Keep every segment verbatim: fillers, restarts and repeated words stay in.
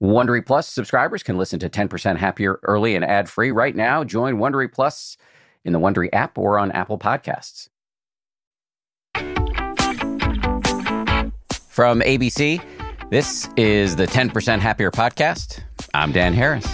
Wondery Plus subscribers can listen to ten percent Happier early and ad-free right now. Join Wondery Plus in the Wondery app or on Apple Podcasts. From A B C, this is the ten percent Happier podcast. I'm Dan Harris.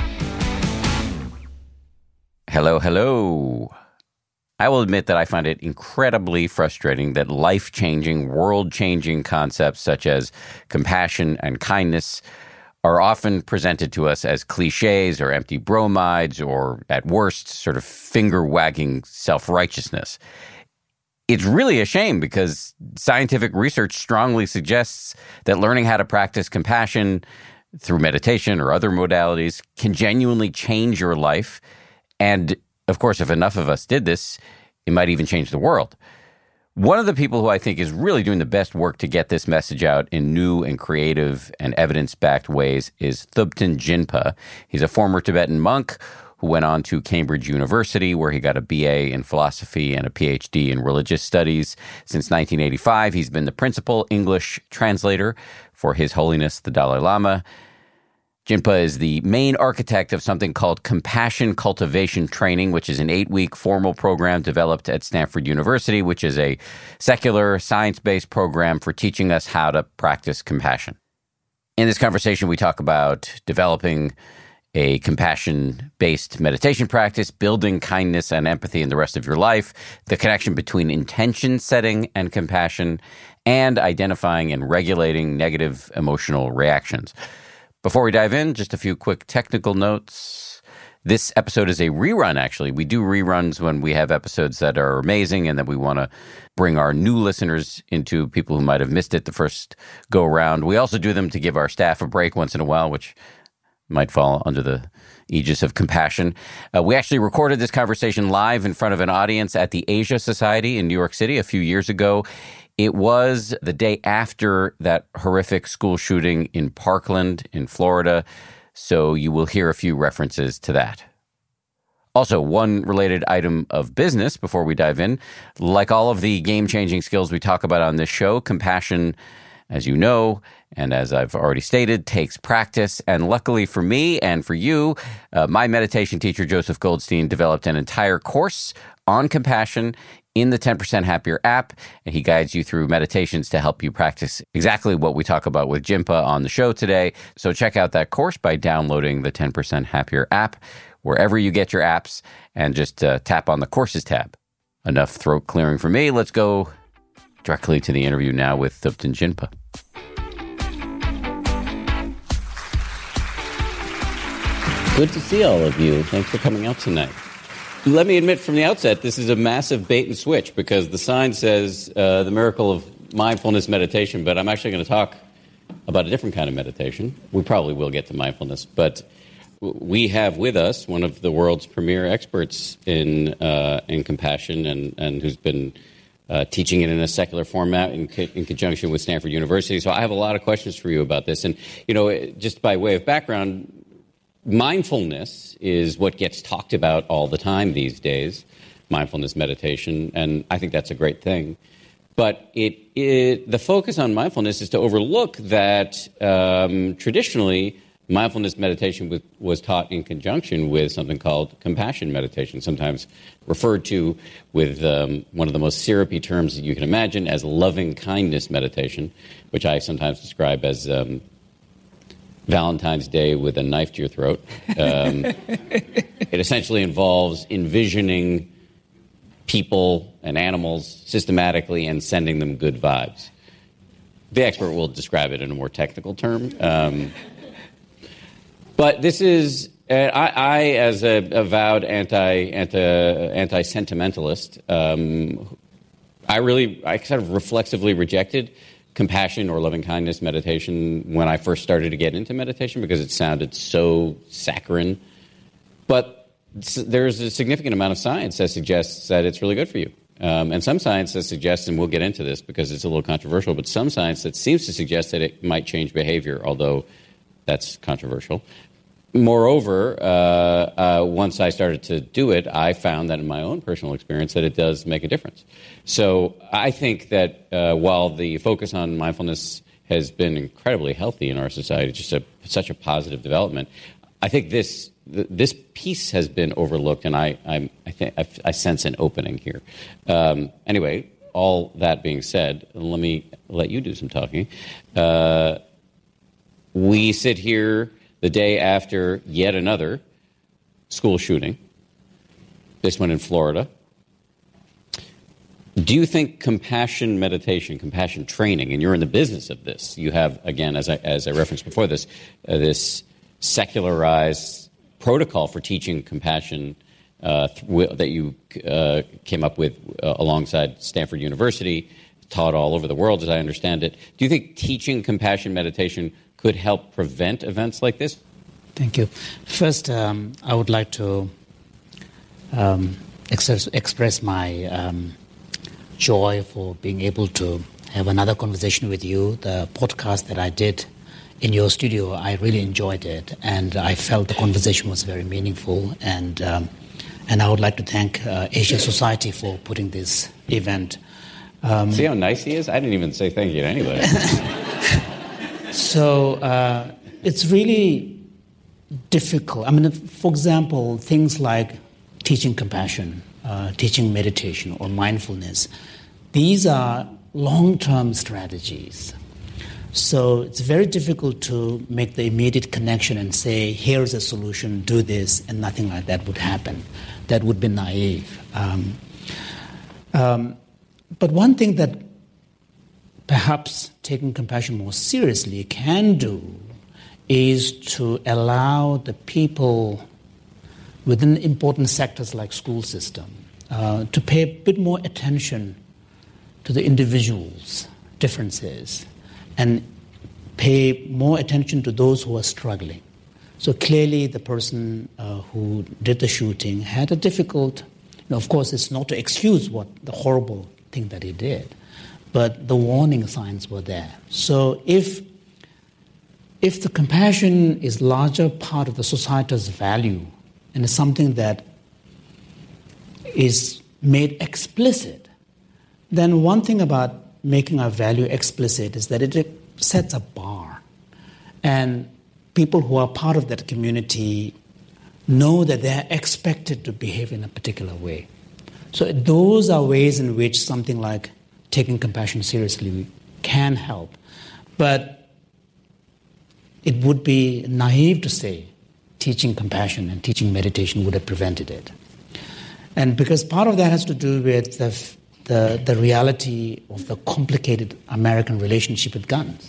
Hello, hello. I will admit that I find it incredibly frustrating that life-changing, world-changing concepts such as compassion and kindness are often presented to us as cliches or empty bromides or, at worst, sort of finger-wagging self-righteousness. It's really a shame because scientific research strongly suggests that learning how to practice compassion through meditation or other modalities can genuinely change your life. And, of course, if enough of us did this, it might even change the world. One of the people who I think is really doing the best work to get this message out in new and creative and evidence-backed ways is Thubten Jinpa. He's a former Tibetan monk who went on to Cambridge University, where he got a B A in philosophy and a P H D in religious studies. Since nineteen eighty-five, he's been the principal English translator for His Holiness the Dalai Lama. Jinpa is the main architect of something called Compassion Cultivation Training, which is an eight-week formal program developed at Stanford University, which is a secular, science-based program for teaching us how to practice compassion. In this conversation, we talk about developing a compassion-based meditation practice, building kindness and empathy in the rest of your life, the connection between intention setting and compassion, and identifying and regulating negative emotional reactions. Before we dive in, just a few quick technical notes. This episode is a rerun, actually. We do reruns when we have episodes that are amazing and that we want to bring our new listeners into, people who might have missed it the first go-around. We also do them to give our staff a break once in a while, which might fall under the aegis of compassion. Uh, we actually recorded this conversation live in front of an audience at the Asia Society in New York City a few years ago. It was the day after that horrific school shooting in Parkland in Florida, so you will hear a few references to that. Also, one related item of business before we dive in. Like all of the game-changing skills we talk about on this show, compassion, as you know, and as I've already stated, takes practice. And luckily for me and for you, uh, my meditation teacher, Joseph Goldstein, developed an entire course on compassion in the ten percent Happier app, and he guides you through meditations to help you practice exactly what we talk about with Jinpa on the show today. So check out that course by downloading the ten percent Happier app, wherever you get your apps, and just uh, tap on the Courses tab. Enough throat clearing for me. Let's go directly to the interview now with Thubten Jinpa. Good to see all of you. Thanks for coming out tonight. Let me admit from the outset, this is a massive bait and switch because the sign says uh, the miracle of mindfulness meditation, but I'm actually going to talk about a different kind of meditation. We probably will get to mindfulness, but we have with us one of the world's premier experts in uh, in compassion and, and who's been uh, teaching it in a secular format in, co- in conjunction with Stanford University. So I have a lot of questions for you about this. And, you know, just by way of background, mindfulness is what gets talked about all the time these days, mindfulness meditation, and I think that's a great thing. But it, it the focus on mindfulness is to overlook that um, traditionally mindfulness meditation was, was taught in conjunction with something called compassion meditation, sometimes referred to with um, one of the most syrupy terms that you can imagine as loving kindness meditation, which I sometimes describe as um, Valentine's Day with a knife to your throat. Um, it essentially involves envisioning people and animals systematically and sending them good vibes. The expert will describe it in a more technical term. Um, but this is, uh, I, I, as a avowed anti, anti, anti-sentimentalist, um, I really, I sort of reflexively rejected compassion or loving-kindness meditation when I first started to get into meditation because it sounded so saccharine. But there's a significant amount of science that suggests that it's really good for you. Um, and some science that suggests, and we'll get into this because it's a little controversial, but some science that seems to suggest that it might change behavior, although that's controversial. Moreover, uh, uh, once I started to do it, I found that in my own personal experience that it does make a difference. So I think that uh, while the focus on mindfulness has been incredibly healthy in our society, just a, such a positive development. I think this th- this piece has been overlooked, and I I'm, I think I, I sense an opening here. Um, anyway, all that being said, let me let you do some talking. Uh, we sit here the day after yet another school shooting, this one in Florida. Do you think compassion meditation, compassion training, and you're in the business of this, you have, again, as I, as I referenced before this, uh, this secularized protocol for teaching compassion uh, th- that you uh, came up with uh, alongside Stanford University, taught all over the world, as I understand it. Do you think teaching compassion meditation could help prevent events like this? Thank you. First, um, I would like to um, ex- express my um, joy for being able to have another conversation with you. The podcast that I did in your studio, I really enjoyed it, and I felt the conversation was very meaningful. And um, and I would like to thank uh, Asia Society for putting this event. Um, See how nice he is? I didn't even say thank you to anybody. so uh, it's really difficult. I mean, for example, things like teaching compassion, uh, teaching meditation or mindfulness, these are long-term strategies. So it's very difficult to make the immediate connection and say, here's a solution, do this, and nothing like that would happen. That would be naive. Um, um, but one thing that perhaps taking compassion more seriously can do is to allow the people within important sectors like school system uh, to pay a bit more attention to the individuals' differences and pay more attention to those who are struggling. So clearly the person uh, who did the shooting had a difficult, you know, of course it's not to excuse what the horrible thing that he did, but the warning signs were there. So if if the compassion is larger part of the society's value and is something that is made explicit, then one thing about making our value explicit is that it sets a bar. And people who are part of that community know that they're expected to behave in a particular way. So those are ways in which something like taking compassion seriously can help. But it would be naive to say teaching compassion and teaching meditation would have prevented it. And because part of that has to do with the The, the reality of the complicated American relationship with guns.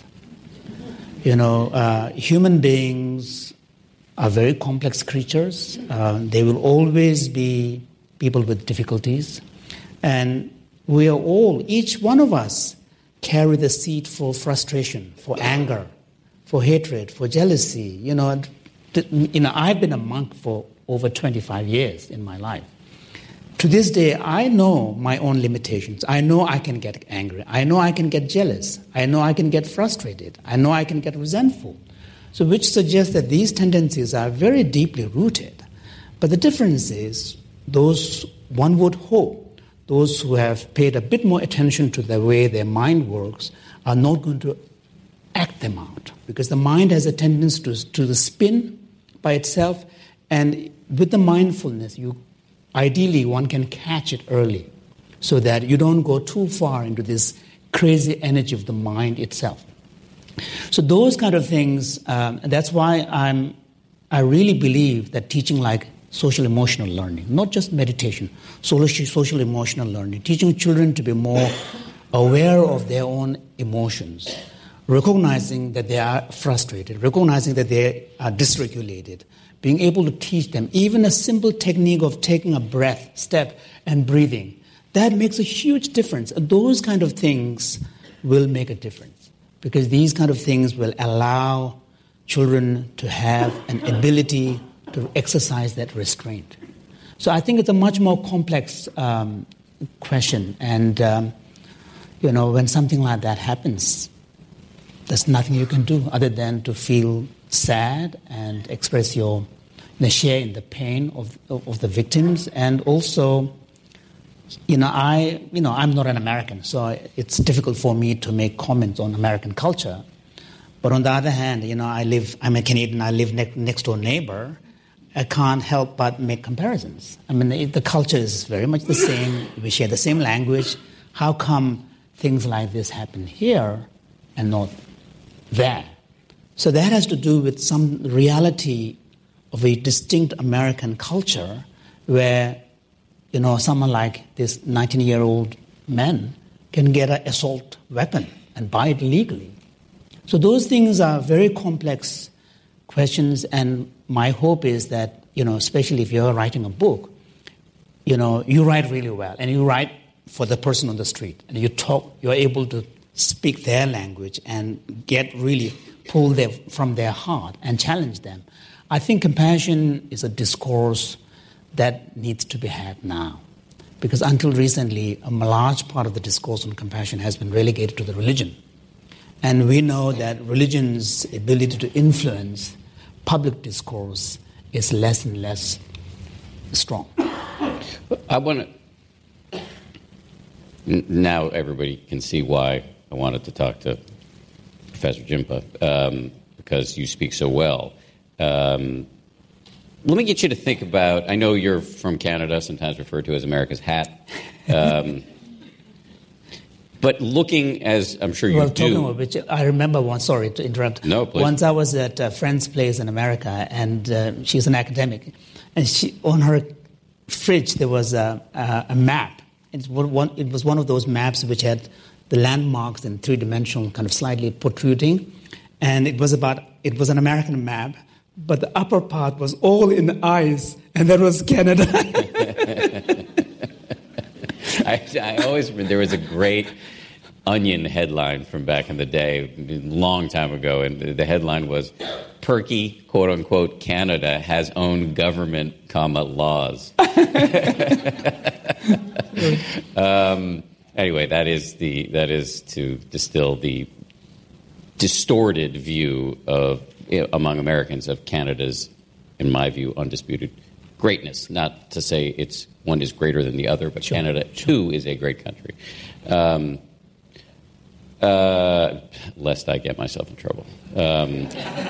You know, uh, human beings are very complex creatures. Uh, they will always be people with difficulties. And we are all, each one of us, carry the seed for frustration, for anger, for hatred, for jealousy. You know, th- you know, I've been a monk for over twenty-five years in my life. To this day, I know my own limitations. I know I can get angry. I know I can get jealous. I know I can get frustrated. I know I can get resentful. So which suggests that these tendencies are very deeply rooted. But the difference is those, one would hope, those who have paid a bit more attention to the way their mind works are not going to act them out. Because the mind has a tendency to, to spin by itself. And with the mindfulness, you ideally, one can catch it early so that you don't go too far into this crazy energy of the mind itself. So those kind of things, um, that's why I'm, I really believe that teaching like social emotional learning, not just meditation, social, social emotional learning, teaching children to be more aware of their own emotions, recognizing that they are frustrated, recognizing that they are dysregulated, being able to teach them even a simple technique of taking a breath, step, and breathing. That makes a huge difference. Those kind of things will make a difference because these kind of things will allow children to have an ability to exercise that restraint. So I think it's a much more complex um, question. And, um, you know, when something like that happens, there's nothing you can do other than to feel sad and express your, you know, share in the pain of, of, of the victims and also you know, I, you know, I'm not an American, so it's difficult for me to make comments on American culture. But on the other hand, you know, I live, I'm a Canadian, I live ne- next to a neighbor. I can't help but make comparisons. I mean, the, the culture is very much the same. We share the same language. How come things like this happen here and not there? So that has to do with some reality of a distinct American culture where, you know, someone like this nineteen-year-old man can get an assault weapon and buy it legally. So those things are very complex questions, and my hope is that, you know, especially if you're writing a book, you know, you write really well, and you write for the person on the street, and you talk, you're able to speak their language and get really pull them from their heart and challenge them. I think compassion is a discourse that needs to be had now, because until recently, a large part of the discourse on compassion has been relegated to the religion. And we know that religion's ability to influence public discourse is less and less strong. I want to... Now everybody can see why I wanted to talk to Professor Jinpa, um, because you speak so well. Um, let me get you to think about, I know you're from Canada, sometimes referred to as America's hat. Um, but looking, as I'm sure you well, do... Talking about which, I remember one, sorry to interrupt. No, please. Once I was at a friend's place in America, and uh, she's an academic, and she on her fridge there was a, a, a map. It's one, it was one of those maps which had the landmarks in three-dimensional, kind of slightly protruding, and it was about, it was an American map, but the upper part was all in ice, and that was Canada. I, I always remember there was a great Onion headline from back in the day, a long time ago, and the, the headline was, "Perky, quote-unquote, Canada has own government, comma, laws." um, anyway, that is the that is to distill the distorted view of among Americans of Canada's, in my view, undisputed greatness. Not to say it's one is greater than the other, but sure, Canada, sure. too, is a great country. Um, uh, lest I get myself in trouble. Um,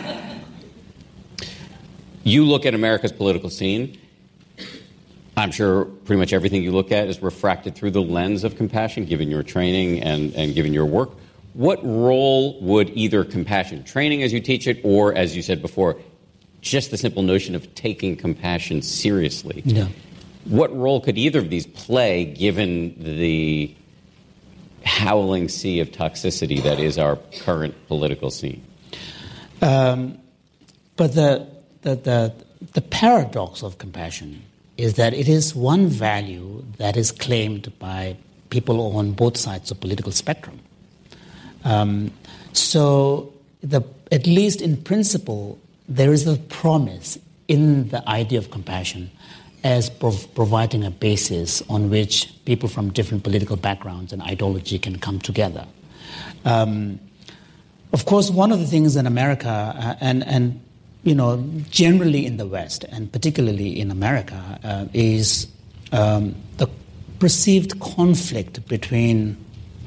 you look at America's political scene. I'm sure pretty much everything you look at is refracted through the lens of compassion, given your training and, and given your work. What role would either compassion training as you teach it, or, as you said before, just the simple notion of taking compassion seriously? Yeah. What role could either of these play given the howling sea of toxicity that is our current political scene? Um, but the, the, the, the paradox of compassion is that it is one value that is claimed by people on both sides of the political spectrum. Um, so, the, at least in principle, there is a promise in the idea of compassion as prov- providing a basis on which people from different political backgrounds and ideology can come together. Um, of course, one of the things in America, uh, and, and you know, generally in the West, and particularly in America, uh, is um, the perceived conflict between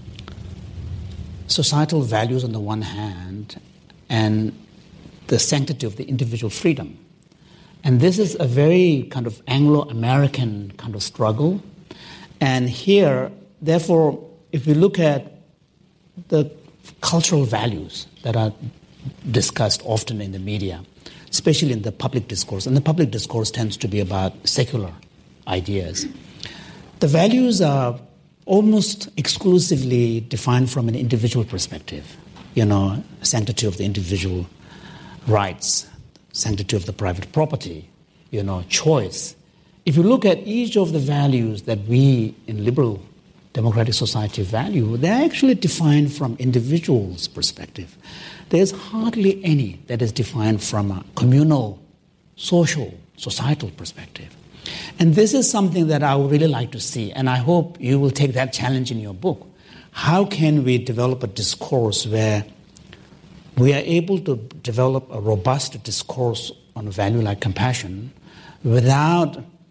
societal values on the one hand and the sanctity of the individual freedom. And this is a very kind of Anglo-American kind of struggle. And here, therefore, if we look at the cultural values that are discussed often in the media, especially in the public discourse, and the public discourse tends to be about secular ideas, the values are almost exclusively defined from an individual perspective. You know, sanctity of the individual rights, sanctity of the private property, you know, choice. If you look at each of the values that we in liberal democratic society value, they're actually defined from individuals' perspective. There's hardly any that is defined from a communal, social, societal perspective. And this is something that I would really like to see, and I hope you will take that challenge in your book. How can we develop a discourse where we are able to develop a robust discourse on a value like compassion without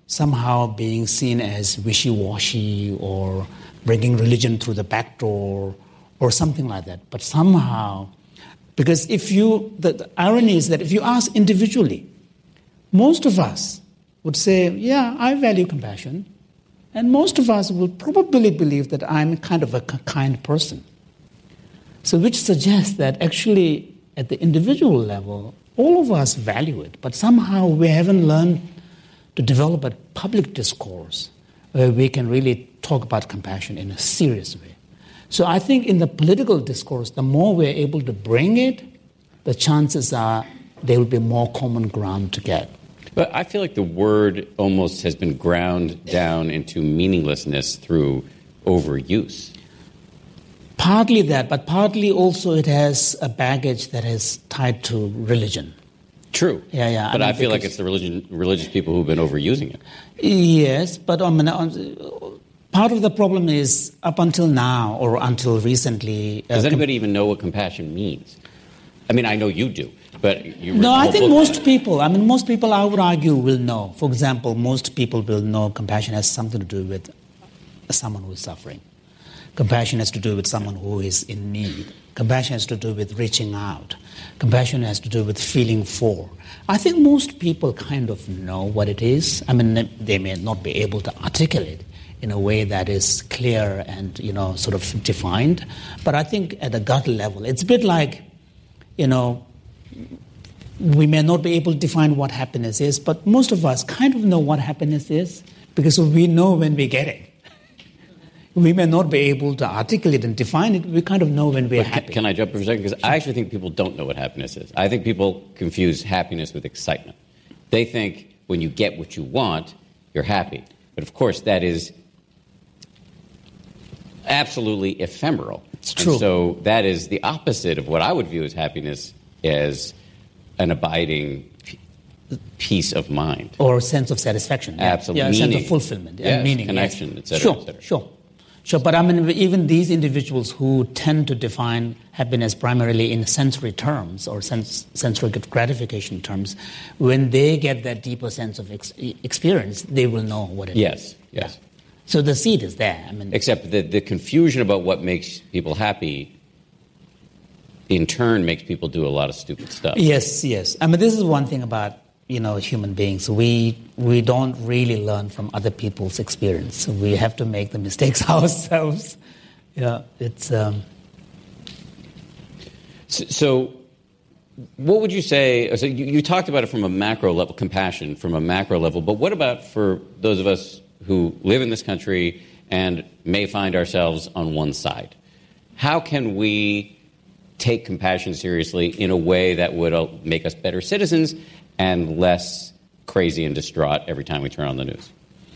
somehow being seen as wishy-washy or bringing religion through the back door or something like that. But somehow, because if you, the, the irony is that if you ask individually, most of us would say, yeah, I value compassion. And most of us will probably believe that I'm kind of a kind person. So which suggests that actually at the individual level, all of us value it, but somehow we haven't learned to develop a public discourse where we can really talk about compassion in a serious way. So I think in the political discourse, the more we're able to bring it, the chances are there will be more common ground to get. But I feel like the word almost has been ground down into meaninglessness through overuse. Partly that, but partly also it has a baggage that is tied to religion. True. Yeah, yeah. But I, mean, I feel like because, it's the religion, religious people who've been overusing it. Yes, but I mean, part of the problem is up until now or until recently. Does uh, anybody com- even know what compassion means? I mean, I know you do, but you. No, I think most people. I mean, most people, I would argue, will know. For example, most people will know compassion has something to do with someone who is suffering. Compassion has to do with someone who is in need. Compassion has to do with reaching out. Compassion has to do with feeling for. I think most people kind of know what it is. I mean, they may not be able to articulate in a way that is clear and, you know, sort of defined. But I think at a gut level, it's a bit like, you know, we may not be able to define what happiness is, but most of us kind of know what happiness is because we know when we get it. We may not be able to articulate and define it. We kind of know when we're but happy. Can, can I jump for a second? Because I actually think people don't know what happiness is. I think people confuse happiness with excitement. They think when you get what you want, you're happy. But of course, that is absolutely ephemeral. It's true. And so that is the opposite of what I would view as happiness as an abiding p- peace of mind. Or a sense of satisfaction. Absolutely. Yeah, a meaning. sense of fulfillment. Yes, and meaning. connection, yes. et cetera, sure, et cetera. Sure, sure. But I mean, even these individuals who tend to define happiness primarily in sensory terms or sense, sensory gratification terms, when they get that deeper sense of ex- experience, they will know what it yes, is. Yes, yes. So the seed is there. I mean, except the, the confusion about what makes people happy in turn makes people do a lot of stupid stuff. Yes, yes. I mean, this is one thing about, you know, human beings. We we don't really learn from other people's experience. So we have to make the mistakes ourselves. Yeah, it's. Um... So, so, what would you say? So you, you talked about it from a macro level, compassion from a macro level. But what about for those of us who live in this country and may find ourselves on one side? How can we take compassion seriously in a way that would uh, make us better citizens and less crazy and distraught every time we turn on the news?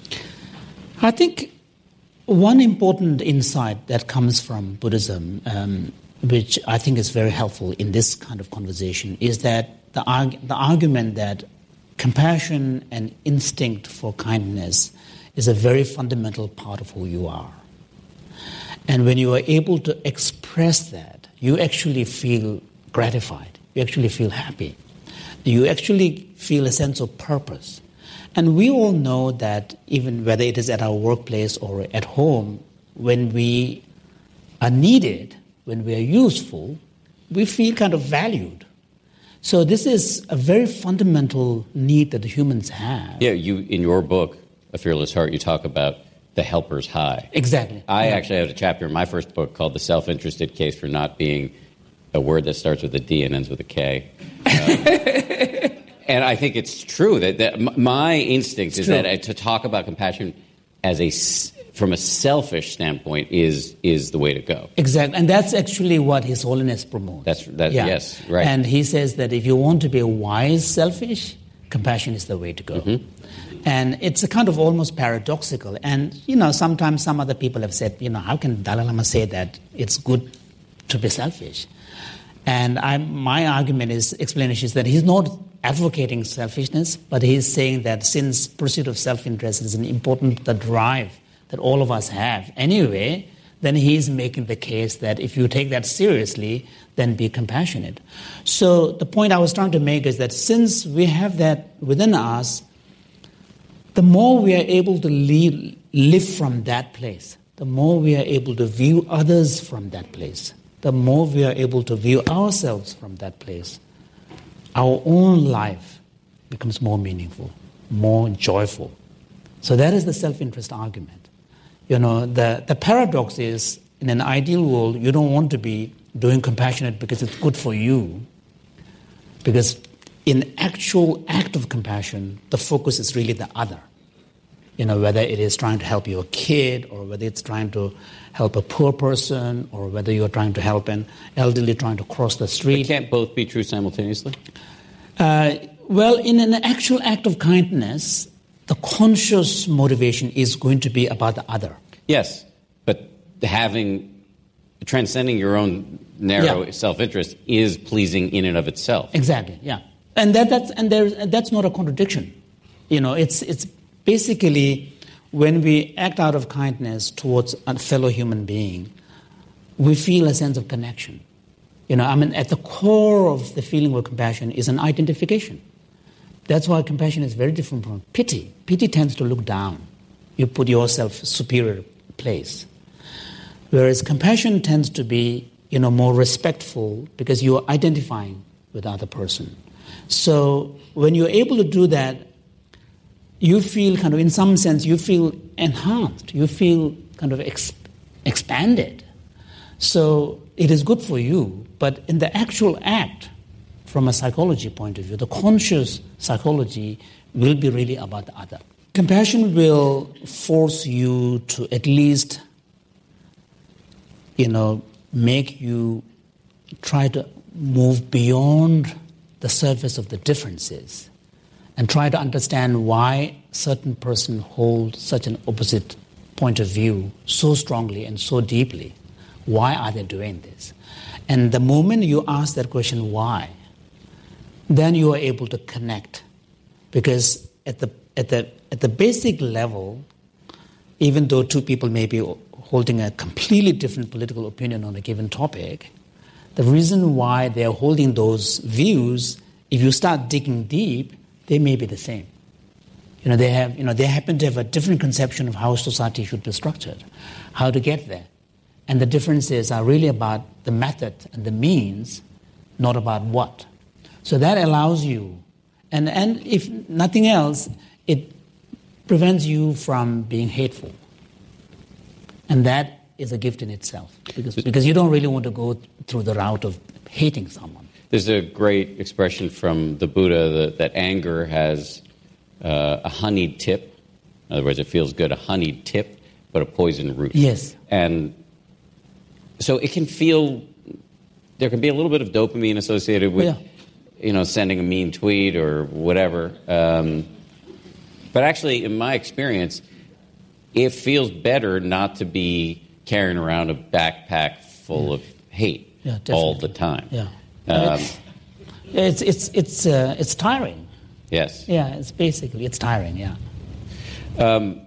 I think one important insight that comes from Buddhism, um, which I think is very helpful in this kind of conversation, is that the, arg- the argument that compassion and instinct for kindness is a very fundamental part of who you are. And when you are able to express that, you actually feel gratified. You actually feel happy. You actually feel a sense of purpose. And we all know that even whether it is at our workplace or at home, when we are needed, when we are useful, we feel kind of valued. So this is a very fundamental need that the humans have. Yeah, you in your book, A Fearless Heart, you talk about the helper's high. Exactly. I yeah. actually had a chapter in my first book called The Self-Interested Case for Not Being a Word That Starts with a D and Ends with a K. Um, and I think it's true that, that my instinct it's is true. that uh, to talk about compassion as a, from a selfish standpoint is is the way to go. Exactly. And that's actually what His Holiness promotes. That's that. Yeah. Yes, right. And he says that if you want to be a wise selfish, compassion is the way to go. Mm-hmm. And it's a kind of almost paradoxical. And, you know, sometimes some other people have said, you know, how can Dalai Lama say that it's good to be selfish? And I, my argument is, explanation is that he's not advocating selfishness, but he's saying that since pursuit of self-interest is an important the drive that all of us have anyway, then he's making the case that if you take that seriously, then be compassionate. So the point I was trying to make is that since we have that within us, the more we are able to live, live from that place, the more we are able to view others from that place, the more we are able to view ourselves from that place, our own life becomes more meaningful, more joyful. So that is the self-interest argument. You know, the, the paradox is, in an ideal world, you don't want to be doing compassionate because it's good for you. Because in actual act of compassion, the focus is really the other. You know, whether it is trying to help your kid, or whether it's trying to help a poor person, or whether you're trying to help an elderly trying to cross the street. But can't both be true simultaneously? Uh, well, in an actual act of kindness, the conscious motivation is going to be about the other. Yes, but having, transcending your own narrow Yeah. self-interest is pleasing in and of itself. Exactly, yeah. And that, that's, and there, that's not a contradiction. You know, it's, it's basically when we act out of kindness towards a fellow human being, we feel a sense of connection. You know, I mean, at the core of the feeling of compassion is an identification. That's why compassion is very different from pity. Pity tends to look down. You put yourself in a superior place. Whereas compassion tends to be, you know, more respectful because you are identifying with the other person. So when you're able to do that, you feel kind of, in some sense, you feel enhanced. You feel kind of ex- expanded. So it is good for you, but in the actual act, from a psychology point of view, the conscious psychology will be really about the other. Compassion will force you to at least, you know, make you try to move beyond the surface of the differences and try to understand why certain person hold such an opposite point of view so strongly and so deeply. Why are they doing this? And the moment you ask that question, why, then you are able to connect. Because at the at the at the basic level, even though two people may be holding a completely different political opinion on a given topic, the reason why they are holding those views, if you start digging deep, they may be the same. You know, they have you know they happen to have a different conception of how society should be structured, how to get there. And the differences are really about the method and the means, not about what. So that allows you, and, and if nothing else, it prevents you from being hateful. And that is a gift in itself, because, because you don't really want to go through the route of hating someone. There's a great expression from the Buddha that, that anger has uh, a honeyed tip. In other words, it feels good, a honeyed tip, but a poison root. Yes. And so it can feel, there can be a little bit of dopamine associated with, yeah. you know, sending a mean tweet or whatever. Um, but actually, in my experience, it feels better not to be carrying around a backpack full yeah. of hate yeah, all the time. Yeah, um, it's it's it's uh, it's tiring. Yes. Yeah, it's basically it's tiring. Yeah. Um,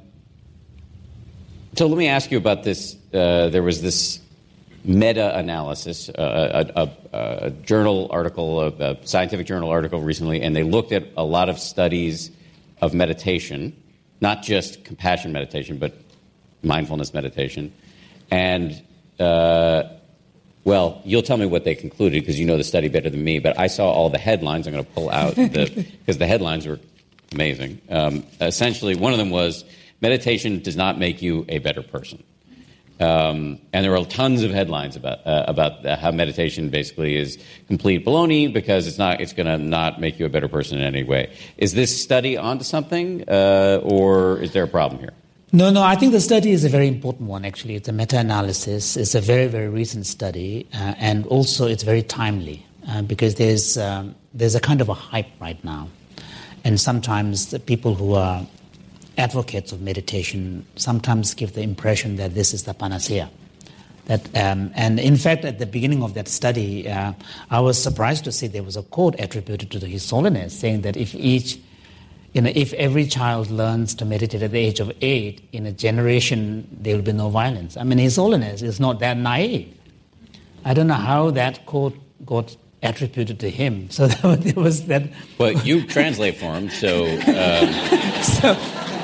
so let me ask you about this. Uh, there was this meta-analysis, uh, a, a, a journal article, a, a scientific journal article recently, and they looked at a lot of studies of meditation, not just compassion meditation, but mindfulness meditation. And, uh, well, you'll tell me what they concluded because you know the study better than me, but I saw all the headlines. I'm going to pull out the, because the headlines were amazing. Um, essentially, one of them was, meditation does not make you a better person. Um, and there were tons of headlines about uh, about how meditation basically is complete baloney because it's not it's going to not make you a better person in any way. Is this study onto something, uh, or is there a problem here? No, no. I think the study is a very important one. Actually, it's a meta-analysis. It's a very, very recent study, uh, and also it's very timely uh, because there's um, there's a kind of a hype right now, and sometimes the people who are advocates of meditation sometimes give the impression that this is the panacea. That, um, and in fact, at the beginning of that study, uh, I was surprised to see there was a quote attributed to His Holiness saying that if each, you know, if every child learns to meditate at the age of eight, in a generation there will be no violence. I mean, His Holiness is not that naive. I don't know how that quote got attributed to him. So there was that. Well, you translate for him, so. Um... so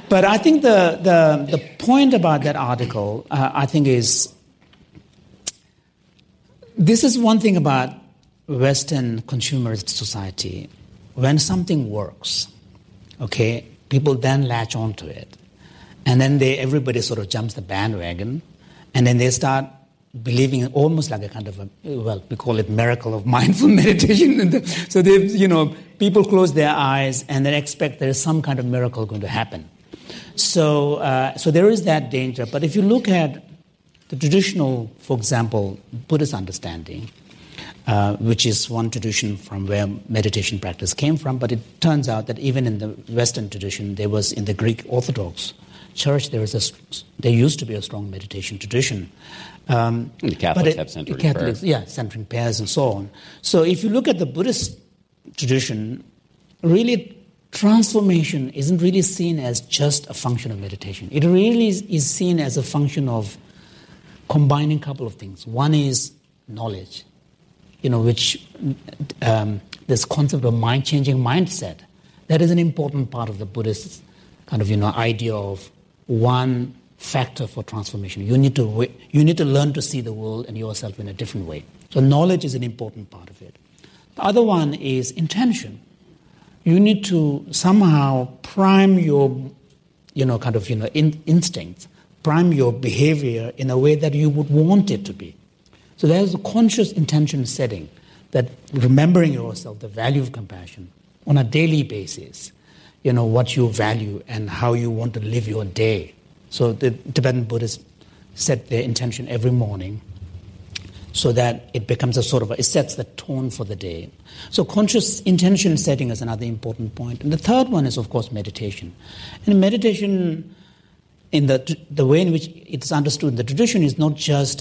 But I think the, the, the point about that article, uh, I think, is this is one thing about Western consumerist society. When something works, okay, people then latch onto it. And then they everybody sort of jumps the bandwagon, and then they start believing in almost like a kind of a, well, we call it miracle of mindful meditation. So they, you know, people close their eyes and then expect there is some kind of miracle going to happen. So, uh, so there is that danger. But if you look at the traditional, for example, Buddhist understanding, uh, which is one tradition from where meditation practice came from, but it turns out that even in the Western tradition, there was in the Greek Orthodox Church, there is a, there used to be a strong meditation tradition. Um, and the Catholics it, have centering Catholics, prayers. Yeah, centering prayers and so on. So if you look at the Buddhist tradition, really transformation isn't really seen as just a function of meditation. It really is, is seen as a function of combining a couple of things. One is knowledge, you know, which um, this concept of mind-changing mindset, that is an important part of the Buddhist kind of, you know, idea of one factor for transformation. You need to you need to learn to see the world and yourself in a different way. So knowledge is an important part of it. The other one is intention. You need to somehow prime your, you know, kind of, you know, in, instincts, prime your behavior in a way that you would want it to be. So there's a conscious intention setting, that remembering yourself, the value of compassion on a daily basis, you know, what you value and how you want to live your day. So the Tibetan Buddhists set their intention every morning so that it becomes a sort of, a, it sets the tone for the day. So conscious intention setting is another important point. And the third one is, of course, meditation. And meditation, in the, the way in which it's understood in the tradition, is not just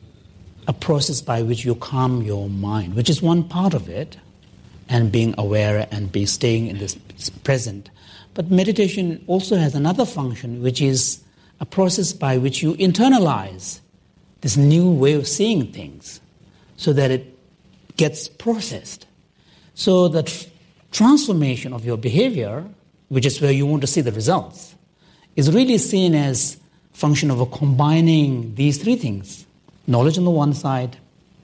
a process by which you calm your mind, which is one part of it, and being aware and be staying in this present. But meditation also has another function, which is a process by which you internalize this new way of seeing things so that it gets processed. So that f- transformation of your behavior, which is where you want to see the results, is really seen as a function of a combining these three things. Knowledge on the one side,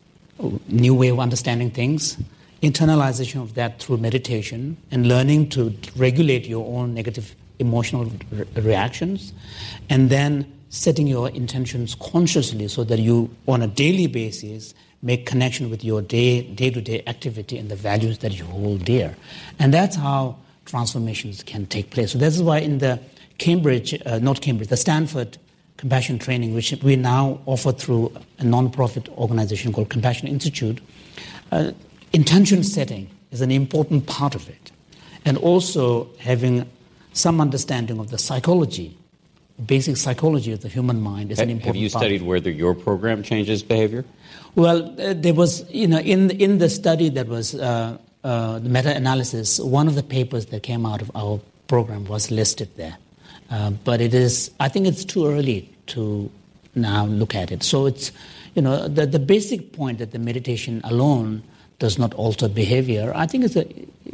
new way of understanding things, internalization of that through meditation, and learning to regulate your own negative emotional re- reactions, and then setting your intentions consciously so that you, on a daily basis, make connection with your day, day-to-day activity and the values that you hold dear. And that's how transformations can take place. So this is why in the Cambridge, uh, not Cambridge, the Stanford Compassion Training, which we now offer through a non-profit organization called Compassion Institute, uh, intention setting is an important part of it. And also having some understanding of the psychology, basic psychology of the human mind is an important part. Have you studied whether your program changes behavior? Well, uh, there was, you know, in, in the study that was uh, uh, the meta-analysis, one of the papers that came out of our program was listed there. Uh, but it is, I think it's too early to now look at it. So it's, you know, the, the basic point that the meditation alone does not alter behavior, I think it's a,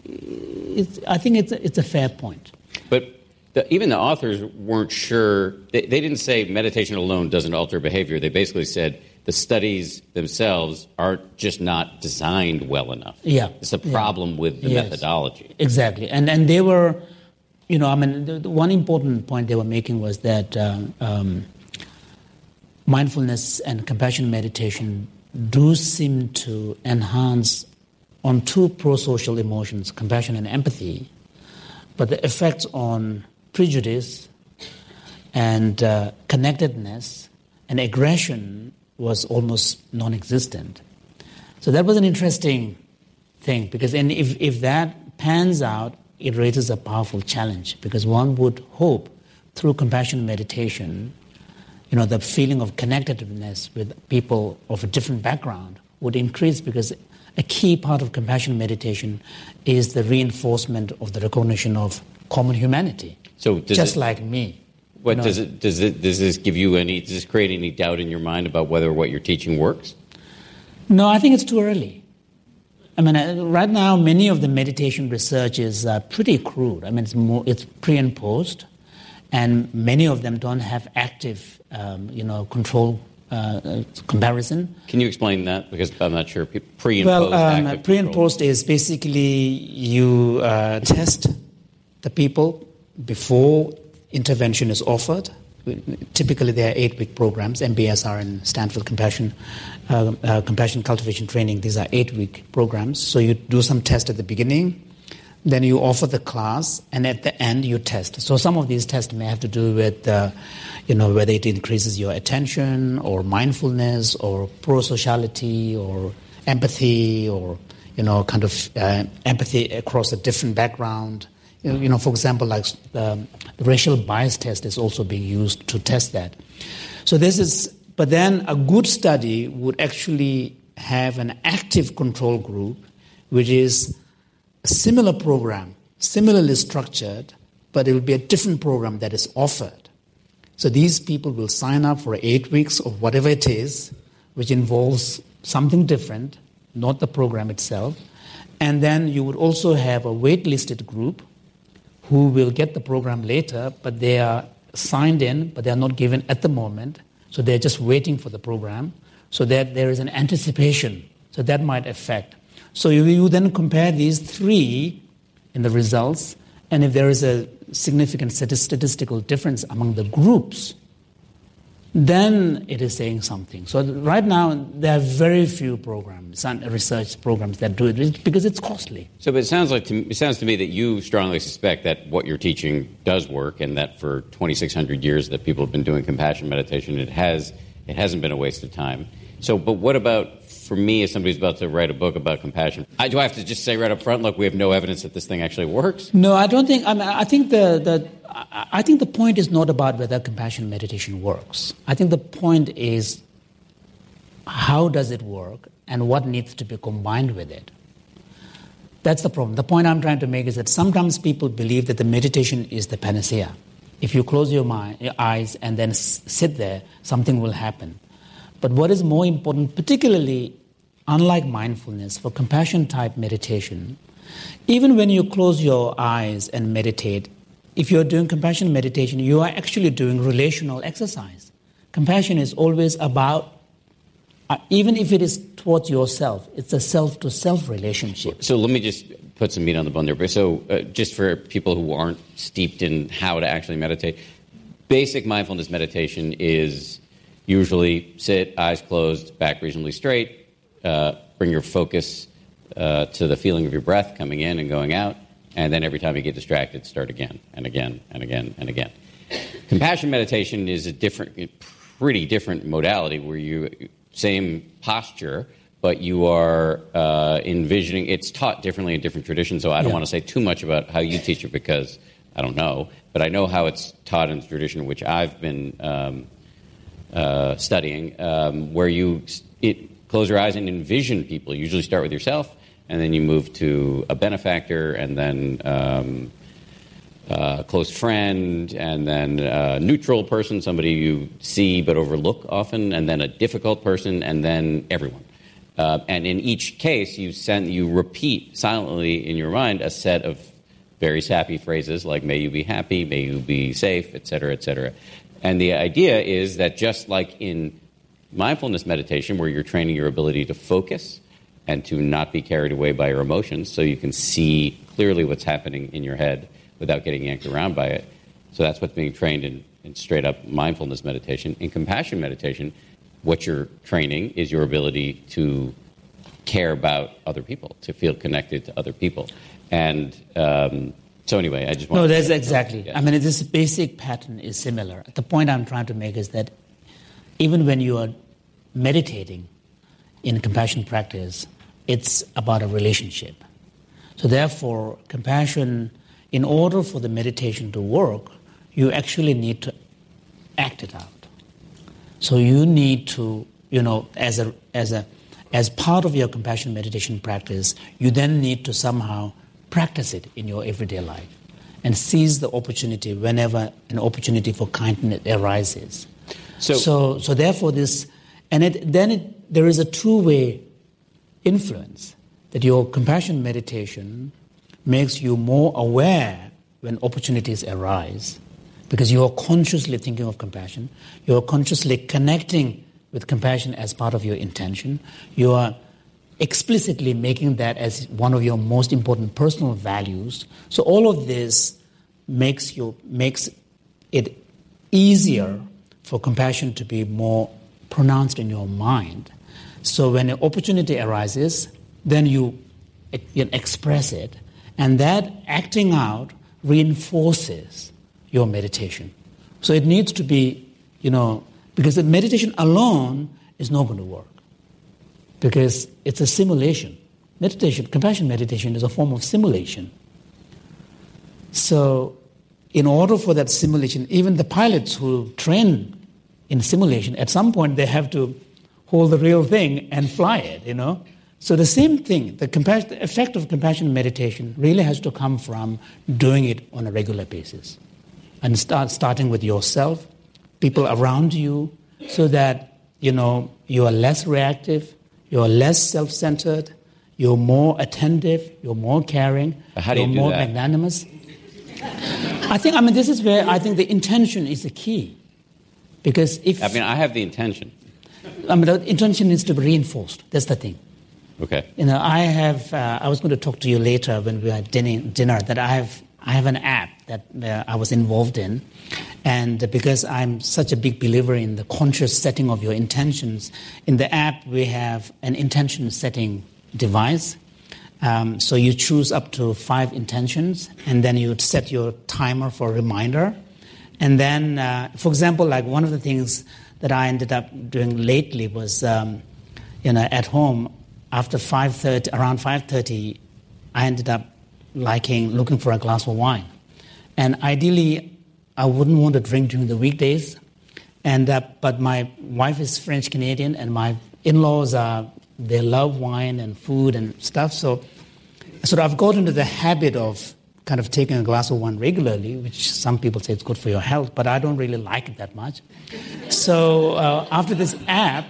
it's, I think it's a, it's a fair point. But the, even the authors weren't sure. They, they didn't say meditation alone doesn't alter behavior. They basically said the studies themselves are just not designed well enough. Yeah. It's a problem yeah. with the yes. methodology. Exactly. And and they were, you know, I mean, the, the one important point they were making was that uh, um, mindfulness and compassion meditation do seem to enhance on two pro-social emotions, compassion and empathy, but the effects on prejudice and uh, connectedness and aggression was almost non-existent. So that was an interesting thing, because and if, if that pans out, it raises a powerful challenge, because one would hope through compassion meditation, you know, the feeling of connectedness with people of a different background would increase, because a key part of compassion meditation is the reinforcement of the recognition of common humanity. So just it, like me. What you know, does it does it does this give you any does this create any doubt in your mind about whether what you're teaching works? No, I think it's too early. I mean, right now many of the meditation research is uh, pretty crude. I mean, it's more it's pre and post, and many of them don't have active, um, you know, control uh, comparison. Can you explain that? Because I'm not sure. Pre and well, post um, active pre and control. post is basically you uh, test the people before intervention is offered. Typically, there are eight-week programs, M B S R and Stanford Compassion uh, uh, Compassion Cultivation Training. These are eight-week programs. So you do some test at the beginning, then you offer the class, and at the end you test. So some of these tests may have to do with, uh, you know, whether it increases your attention or mindfulness or pro-sociality or empathy or, you know, kind of uh, empathy across a different background. You know, for example, like um, the racial bias test is also being used to test that. So this is, but then a good study would actually have an active control group, which is a similar program, similarly structured, but it will be a different program that is offered. So these people will sign up for eight weeks or whatever it is, which involves something different, not the program itself. And then you would also have a wait-listed group who will get the program later, but they are signed in, but they are not given at the moment. So they're just waiting for the program, so that there is an anticipation. So that might affect. So you, you then compare these three in the results, and if there is a significant statistical difference among the groups, then it is saying something. So right now, there are very few programs, research programs that do it because it's costly. So but it sounds like to, it sounds to me that you strongly suspect that what you're teaching does work, and that for twenty-six hundred years that people have been doing compassion meditation, it has it hasn't been a waste of time. So, but what about for me, as somebody who's about to write a book about compassion? I, do I have to just say right up front, look, we have no evidence that this thing actually works? No, I don't think. I mean, I think the the. I think the point is not about whether compassion meditation works. I think the point is how does it work and what needs to be combined with it. That's the problem. The point I'm trying to make is that sometimes people believe that the meditation is the panacea. If you close your, mind, your eyes and then s- sit there, something will happen. But what is more important, particularly unlike mindfulness, for compassion-type meditation, even when you close your eyes and meditate, if you're doing compassion meditation, you are actually doing relational exercise. Compassion is always about, uh, even if it is towards yourself, it's a self-to-self relationship. So let me just put some meat on the bone there. So uh, just for people who aren't steeped in how to actually meditate, basic mindfulness meditation is usually sit, eyes closed, back reasonably straight, uh, bring your focus uh, to the feeling of your breath coming in and going out. And then every time you get distracted, start again and again and again and again. Compassion meditation is a different, pretty different modality where you, same posture, but you are uh, envisioning, it's taught differently in different traditions, so I don't yeah. want to say too much about how you teach it because I don't know, but I know how it's taught in the tradition which I've been um, uh, studying, um, where you it, close your eyes and envision people. You usually start with yourself, and then you move to a benefactor, and then um, a close friend, and then a neutral person, somebody you see but overlook often, and then a difficult person, and then everyone. Uh, and in each case, you send, you repeat silently in your mind a set of very sappy phrases like "May you be happy," "May you be safe," et cetera, et cetera. And the idea is that just like in mindfulness meditation, where you're training your ability to focus and to not be carried away by your emotions, so you can see clearly what's happening in your head without getting yanked around by it. So that's what's being trained in, in straight-up mindfulness meditation. In compassion meditation, what you're training is your ability to care about other people, to feel connected to other people. And um, so anyway, I just want No, to... that's exactly. Yeah. I mean, this basic pattern is similar. The point I'm trying to make is that even when you are meditating in compassion practice, it's about a relationship. So therefore, compassion, in order for the meditation to work, you actually need to act it out. So you need to, you know, as a as a as part of your compassion meditation practice, you then need to somehow practice it in your everyday life and seize the opportunity whenever an opportunity for kindness arises. So, so, so therefore, this, and it, then it, there is a two-way influence that your compassion meditation makes you more aware when opportunities arise. because you are consciously thinking of compassion. You are consciously connecting with compassion as part of your intention. You are explicitly making that as one of your most important personal values. So all of this makes you makes it easier for compassion to be more pronounced in your mind. So when an opportunity arises, then you, you express it, and that acting out reinforces your meditation. So it needs to be, you know, because the meditation alone is not going to work, because it's a simulation. Meditation, compassion meditation is a form of simulation. So in order for that simulation, even the pilots who train in simulation, at some point they have to hold the real thing and fly it, you know. So the same thing, the, compassion, the effect of compassion meditation really has to come from doing it on a regular basis. And start starting with yourself, people around you, so that, you know, you are less reactive, you're less self-centered, you're more attentive, you're more caring, How do you're you do more that? magnanimous. I think, I mean, this is where I think the intention is the key. Because if... I mean, I have the intention. I mean, the intention needs to be reinforced. That's the thing. Okay. You know, I have, uh, I was going to talk to you later when we were at dinner, dinner that I have, I have an app that uh, I was involved in. And because I'm such a big believer in the conscious setting of your intentions, in the app we have an intention setting device. Um, so you choose up to five intentions, and then you set your timer for a reminder. And then, uh, for example, like one of the things that I ended up doing lately was, um, you know, at home after five thirty, around five thirty, I ended up liking looking for a glass of wine, and ideally, I wouldn't want to drink during the weekdays. And uh, but my wife is French Canadian, and my in-laws are they love wine and food and stuff. So, so I've got into the habit of kind of taking a glass of wine regularly, which some people say it's good for your health, but I don't really like it that much. So uh, after this app,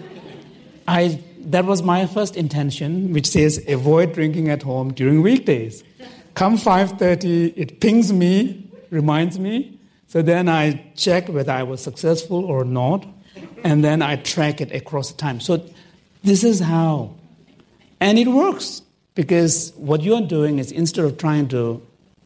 I that was my first intention, which says avoid drinking at home during weekdays. Come five thirty, it pings me, reminds me. So then I check whether I was successful or not, and then I track it across time. So this is how, and it works. Because what you're doing is instead of trying to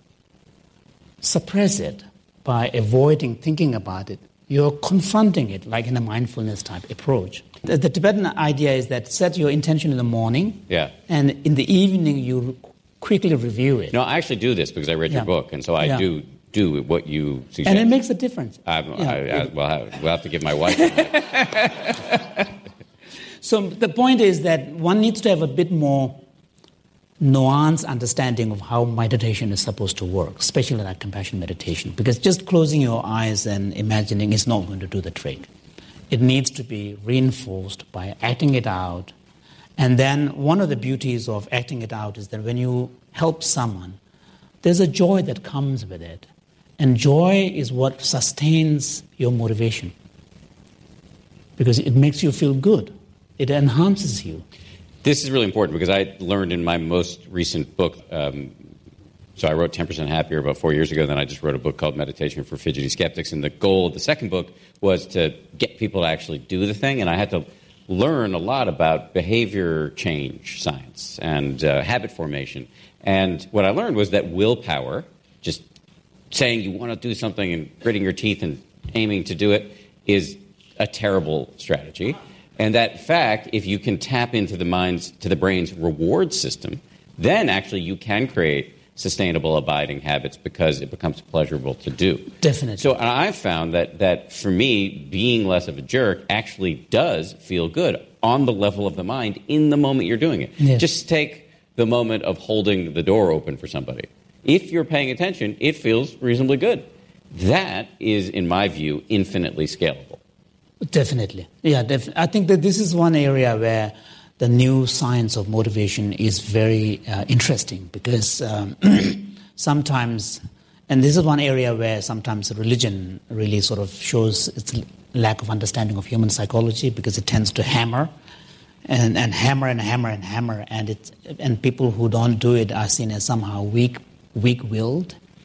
suppress it by avoiding thinking about it, you're confronting it like in a mindfulness type approach. The, the Tibetan idea is that set your intention in the morning, Yeah. and in the evening you quickly review it. No, I actually do this because I read Yeah. your book, and so I Yeah. do do what you suggest. And it makes a difference. I, Yeah. I, I, we'll, have, we'll have to give my wife that. So the point is that one needs to have a bit more nuanced understanding of how meditation is supposed to work, especially like compassion meditation, because just closing your eyes and imagining is not going to do the trick. It needs to be reinforced by acting it out. And then one of the beauties of acting it out is that when you help someone, there's a joy that comes with it. And joy is what sustains your motivation, because it makes you feel good. It enhances you. This is really important because I learned in my most recent book, um, so I wrote ten percent Happier about four years ago, then I just wrote a book called Meditation for Fidgety Skeptics, and the goal of the second book was to get people to actually do the thing, and I had to learn a lot about behavior change science and uh, habit formation. And what I learned was that willpower, just saying you want to do something and gritting your teeth and aiming to do it, is a terrible strategy. And that fact, if you can tap into the mind's, to the brain's reward system, then actually you can create sustainable, abiding habits because it becomes pleasurable to do. Definitely. So I've found that, that for me, being less of a jerk actually does feel good on the level of the mind in the moment you're doing it. Yes. Just take the moment of holding the door open for somebody. If you're paying attention, it feels reasonably good. That is, in my view, infinitely scalable. Definitely. Yeah, def- I think that this is one area where the new science of motivation is very uh, interesting because um, sometimes, and this is one area where sometimes religion really sort of shows its lack of understanding of human psychology because it tends to hammer and, and hammer and hammer and hammer, and it and people who don't do it are seen as somehow weak, weak-willed.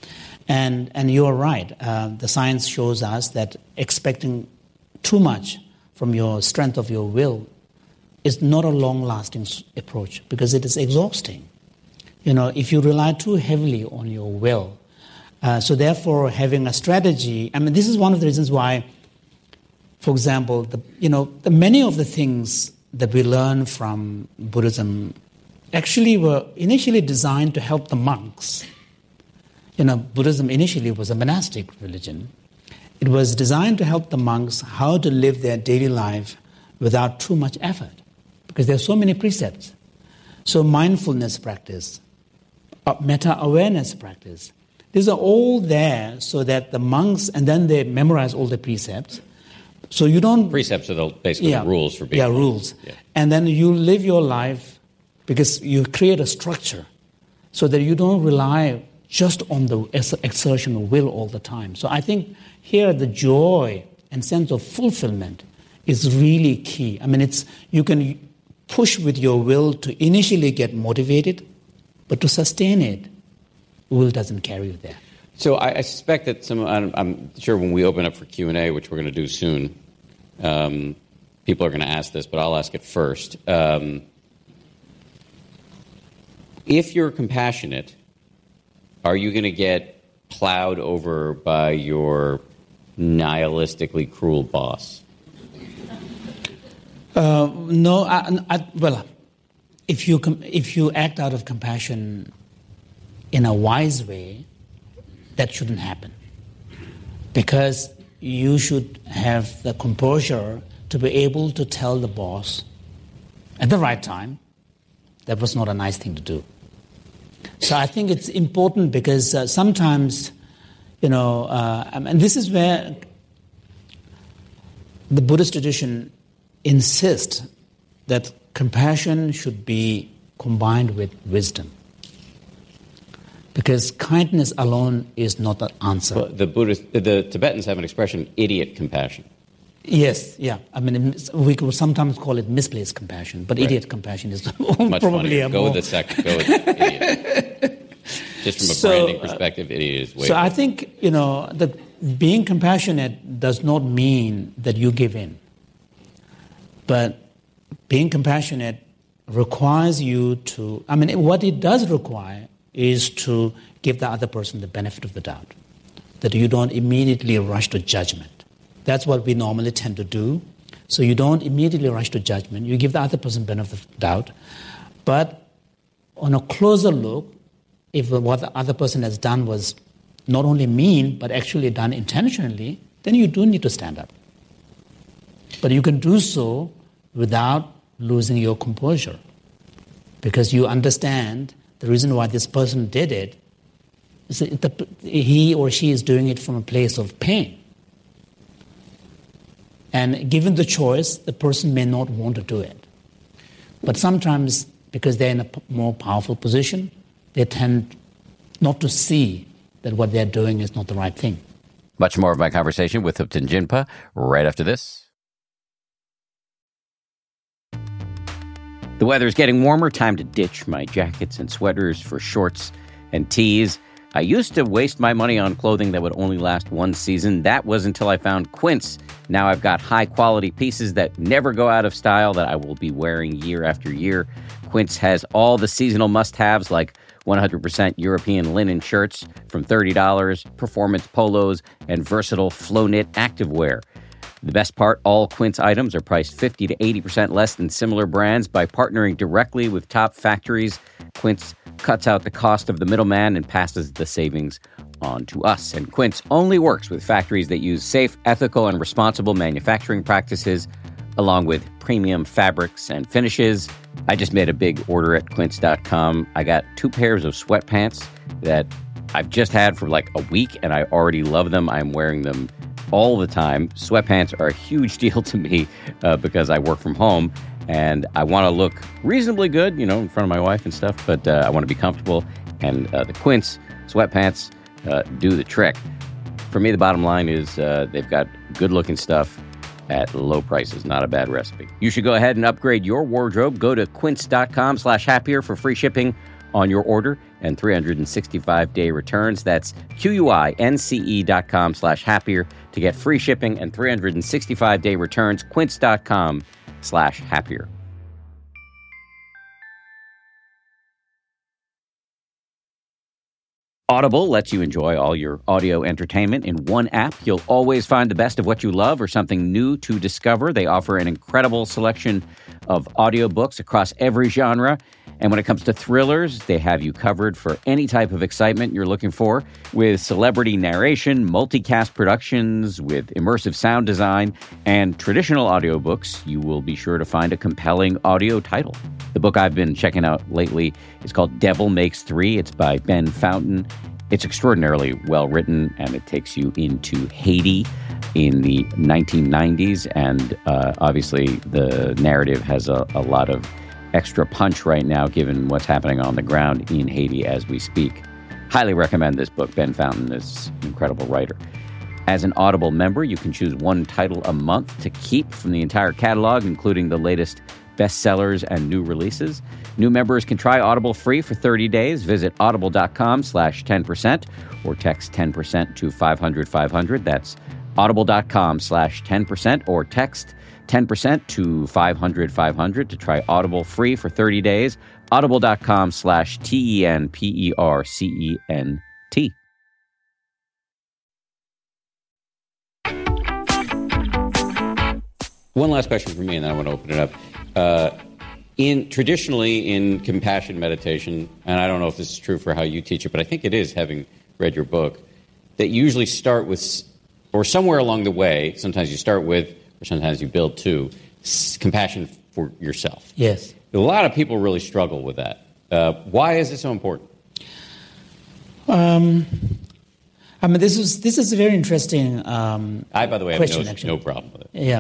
And, and you're right. Uh, the science shows us that expecting too much from your strength of your will is not a long-lasting approach because it is exhausting. You know, if you rely too heavily on your will, uh, so therefore having a strategy, I mean, this is one of the reasons why, for example, the, you know, the, many of the things that we learn from Buddhism actually were initially designed to help the monks. You know, Buddhism initially was a monastic religion. It was designed to help the monks how to live their daily life without too much effort, because there are so many precepts. So mindfulness practice, meta-awareness practice, these are all there so that the monks, and then they memorize all the precepts. So you don't... Precepts are the, basically yeah, the rules for being... Yeah, rules. Yeah. And then you live your life because you create a structure so that you don't rely just on the exertion of will all the time. So I think here the joy and sense of fulfillment is really key. I mean, it's you can push with your will to initially get motivated, but to sustain it, will doesn't carry you there. So I, I suspect that some, I'm, I'm sure when we open up for Q and A, which we're going to do soon, um, people are going to ask this, but I'll ask it first. Um, if you're compassionate, are you going to get plowed over by your nihilistically cruel boss? Uh, no, I, I, well, if you com- if you act out of compassion in a wise way, that shouldn't happen. Because you should have the composure to be able to tell the boss at the right time that was not a nice thing to do. So I think it's important because uh, sometimes, you know, uh, and this is where the Buddhist tradition insists that compassion should be combined with wisdom. Because kindness alone is not the answer. Well, the Buddhist, the Tibetans have an expression, idiot compassion. Yes, yeah. I mean, we could sometimes call it misplaced compassion, but right. Idiot compassion is much probably funnier. a Go more... with the second. Go with idiot. Just from a so, branding perspective, idiot is way. So better. I think, you know, that being compassionate does not mean that you give in. But being compassionate requires you to, I mean, what it does require is to give the other person the benefit of the doubt, that you don't immediately rush to judgment. That's what we normally tend to do. So you don't immediately rush to judgment. You give the other person benefit of the doubt. But on a closer look, if what the other person has done was not only mean, but actually done intentionally, then you do need to stand up. But you can do so without losing your composure, because you understand the reason why this person did it is that the, he or she is doing it from a place of pain. And given the choice, the person may not want to do it. But sometimes, because they're in a p- more powerful position, they tend not to see that what they're doing is not the right thing. Much more of my conversation with Thupten Jinpa right after this. The weather is getting warmer. Time to ditch my jackets and sweaters for shorts and tees. I used to waste my money on clothing that would only last one season. That was until I found Quince. Now I've got high-quality pieces that never go out of style that I will be wearing year after year. Quince has all the seasonal must-haves like one hundred percent European linen shirts from thirty dollars, performance polos, and versatile flow-knit activewear. The best part, all Quince items are priced fifty to eighty percent less than similar brands. By partnering directly with top factories, Quince cuts out the cost of the middleman and passes the savings on to us. And Quince only works with factories that use safe, ethical, and responsible manufacturing practices, along with premium fabrics and finishes. I just made a big order at quince dot com. I got two pairs of sweatpants that I've just had for like a week, and I already love them. I'm wearing them all the time. Sweatpants are a huge deal to me uh, because I work from home and I want to look reasonably good, you know, in front of my wife and stuff, but uh, I want to be comfortable. And uh, the Quince sweatpants uh, do the trick. For me, the bottom line is uh, they've got good-looking stuff at low prices. Not a bad recipe. You should go ahead and upgrade your wardrobe. Go to quince dot com slash happier for free shipping on your order and three hundred sixty-five day returns. That's Q-U-I-N-C-E dot com slash happier to get free shipping and three hundred sixty-five day returns. Quince.com slash happier. Audible lets you enjoy all your audio entertainment in one app. You'll always find the best of what you love or something new to discover. They offer an incredible selection of audiobooks across every genre. And when it comes to thrillers, they have you covered for any type of excitement you're looking for. With celebrity narration, multicast productions, with immersive sound design, and traditional audiobooks, you will be sure to find a compelling audio title. The book I've been checking out lately is called Devil Makes Three. It's by Ben Fountain. It's extraordinarily well written, and it takes you into Haiti in the nineteen nineties. And uh, obviously, the narrative has a, a lot of extra punch right now, given what's happening on the ground in Haiti as we speak. Highly recommend this book. Ben Fountain is an incredible writer. As an Audible member, you can choose one title a month to keep from the entire catalog, including the latest bestsellers and new releases. New members can try Audible free for thirty days. Visit audible.com slash 10% or text ten percent to five hundred five hundred. That's audible.com slash 10% or text ten percent to five hundred five hundred to try Audible free for thirty days. Audible.com slash T-E-N-P-E-R-C-E-N-T. One last question for me, and then I want to open it up. Uh, in traditionally in compassion meditation, and I don't know if this is true for how you teach it, but I think it is, having read your book, that you usually start with, or somewhere along the way, sometimes you start with, or sometimes you build to, compassion for yourself. Yes. A lot of people really struggle with that. Uh, why is it so important? Um, I mean, this is this is a very interesting um, I, by the way, question, have no, actually. no problem with it. Yeah.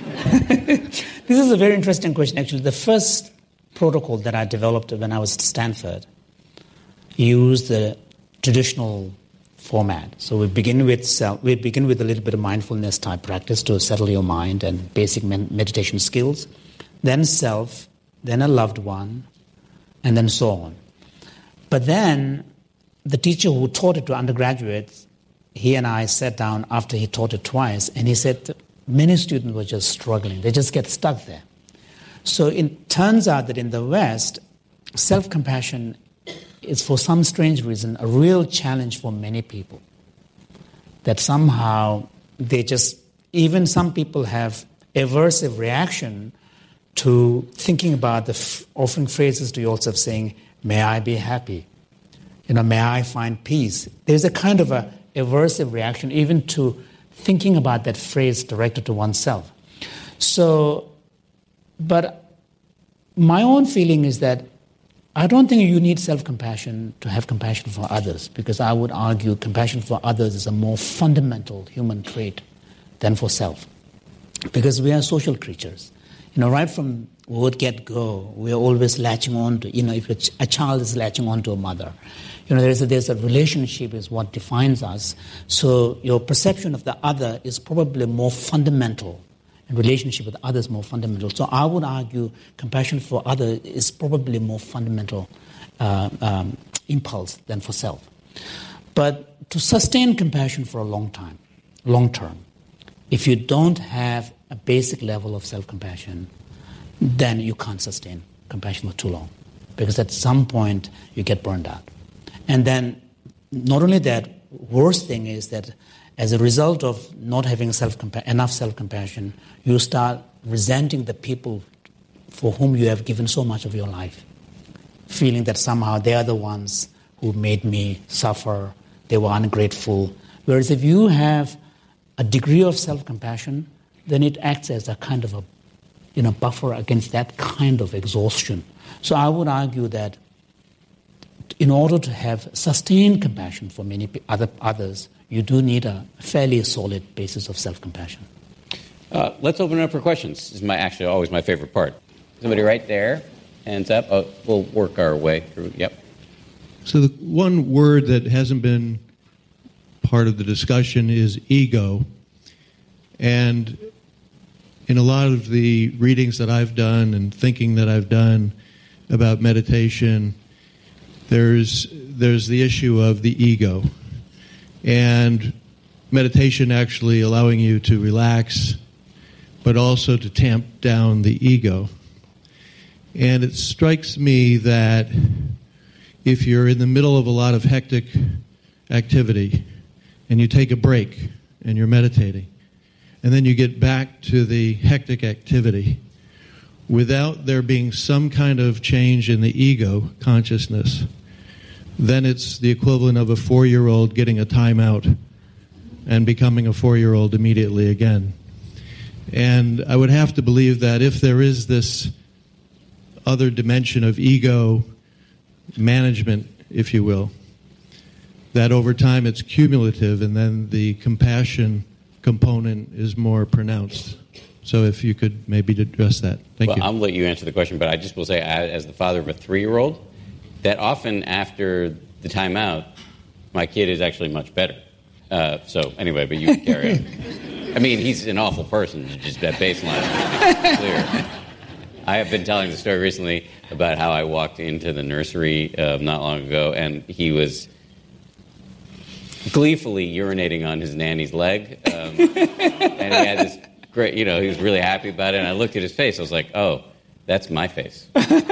This is a very interesting question, actually. The first protocol that I developed when I was at Stanford used the traditional format. So we begin with self, we begin with a little bit of mindfulness type practice to settle your mind and basic meditation skills, then self, then a loved one, and then so on. But then the teacher who taught it to undergraduates, he and I sat down after he taught it twice, and he said many students were just struggling. They just get stuck there. So it turns out that in the West, self-compassion is, for some strange reason, a real challenge for many people. That somehow they just, even some people have aversive reaction to thinking about the f- offering phrases to yourself saying, may I be happy? You know, may I find peace? There's a kind of a aversive reaction even to thinking about that phrase directed to oneself. So, but my own feeling is that I don't think you need self-compassion to have compassion for others, because I would argue compassion for others is a more fundamental human trait than for self. Because we are social creatures. You know, right from word get-go, we are always latching on to, you know, if a, ch- a child is latching on to a mother, you know, there's a, there's a relationship is what defines us. So your perception of the other is probably more fundamental, and relationship with others more fundamental. So I would argue compassion for others is probably more fundamental uh, um, impulse than for self. But to sustain compassion for a long time, long term, if you don't have a basic level of self-compassion, then you can't sustain compassion for too long, because at some point you get burned out. And then not only that, worst thing is that as a result of not having self enough self-compassion, you start resenting the people for whom you have given so much of your life, feeling that somehow they are the ones who made me suffer, they were ungrateful. Whereas if you have a degree of self-compassion, then it acts as a kind of a you know, buffer against that kind of exhaustion. So I would argue that in order to have sustained compassion for many other others, you do need a fairly solid basis of self-compassion. Uh, let's open it up for questions. This is my actually always my favorite part. Somebody right there, hands up. Oh, we'll work our way through. Yep. So the one word that hasn't been part of the discussion is ego. And in a lot of the readings that I've done and thinking that I've done about meditation, there's there's the issue of the ego, and meditation actually allowing you to relax, but also to tamp down the ego. And it strikes me that if you're in the middle of a lot of hectic activity and you take a break and you're meditating, and then you get back to the hectic activity, without there being some kind of change in the ego consciousness, then it's the equivalent of a four-year-old getting a timeout and becoming a four-year-old immediately again. And I would have to believe that if there is this other dimension of ego management, if you will, that over time it's cumulative, and then the compassion component is more pronounced. So if you could maybe address that. Thank well, you. I'll let you answer the question, but I just will say, as the father of a three-year-old, that often after the timeout, my kid is actually much better. Uh, so anyway, but you can carry on. I mean, he's an awful person, just that baseline is clear. I have been telling the story recently about how I walked into the nursery uh, not long ago, and he was gleefully urinating on his nanny's leg. Um, and he had this great, you know, he was really happy about it. And I looked at his face. I was like, oh, that's my face.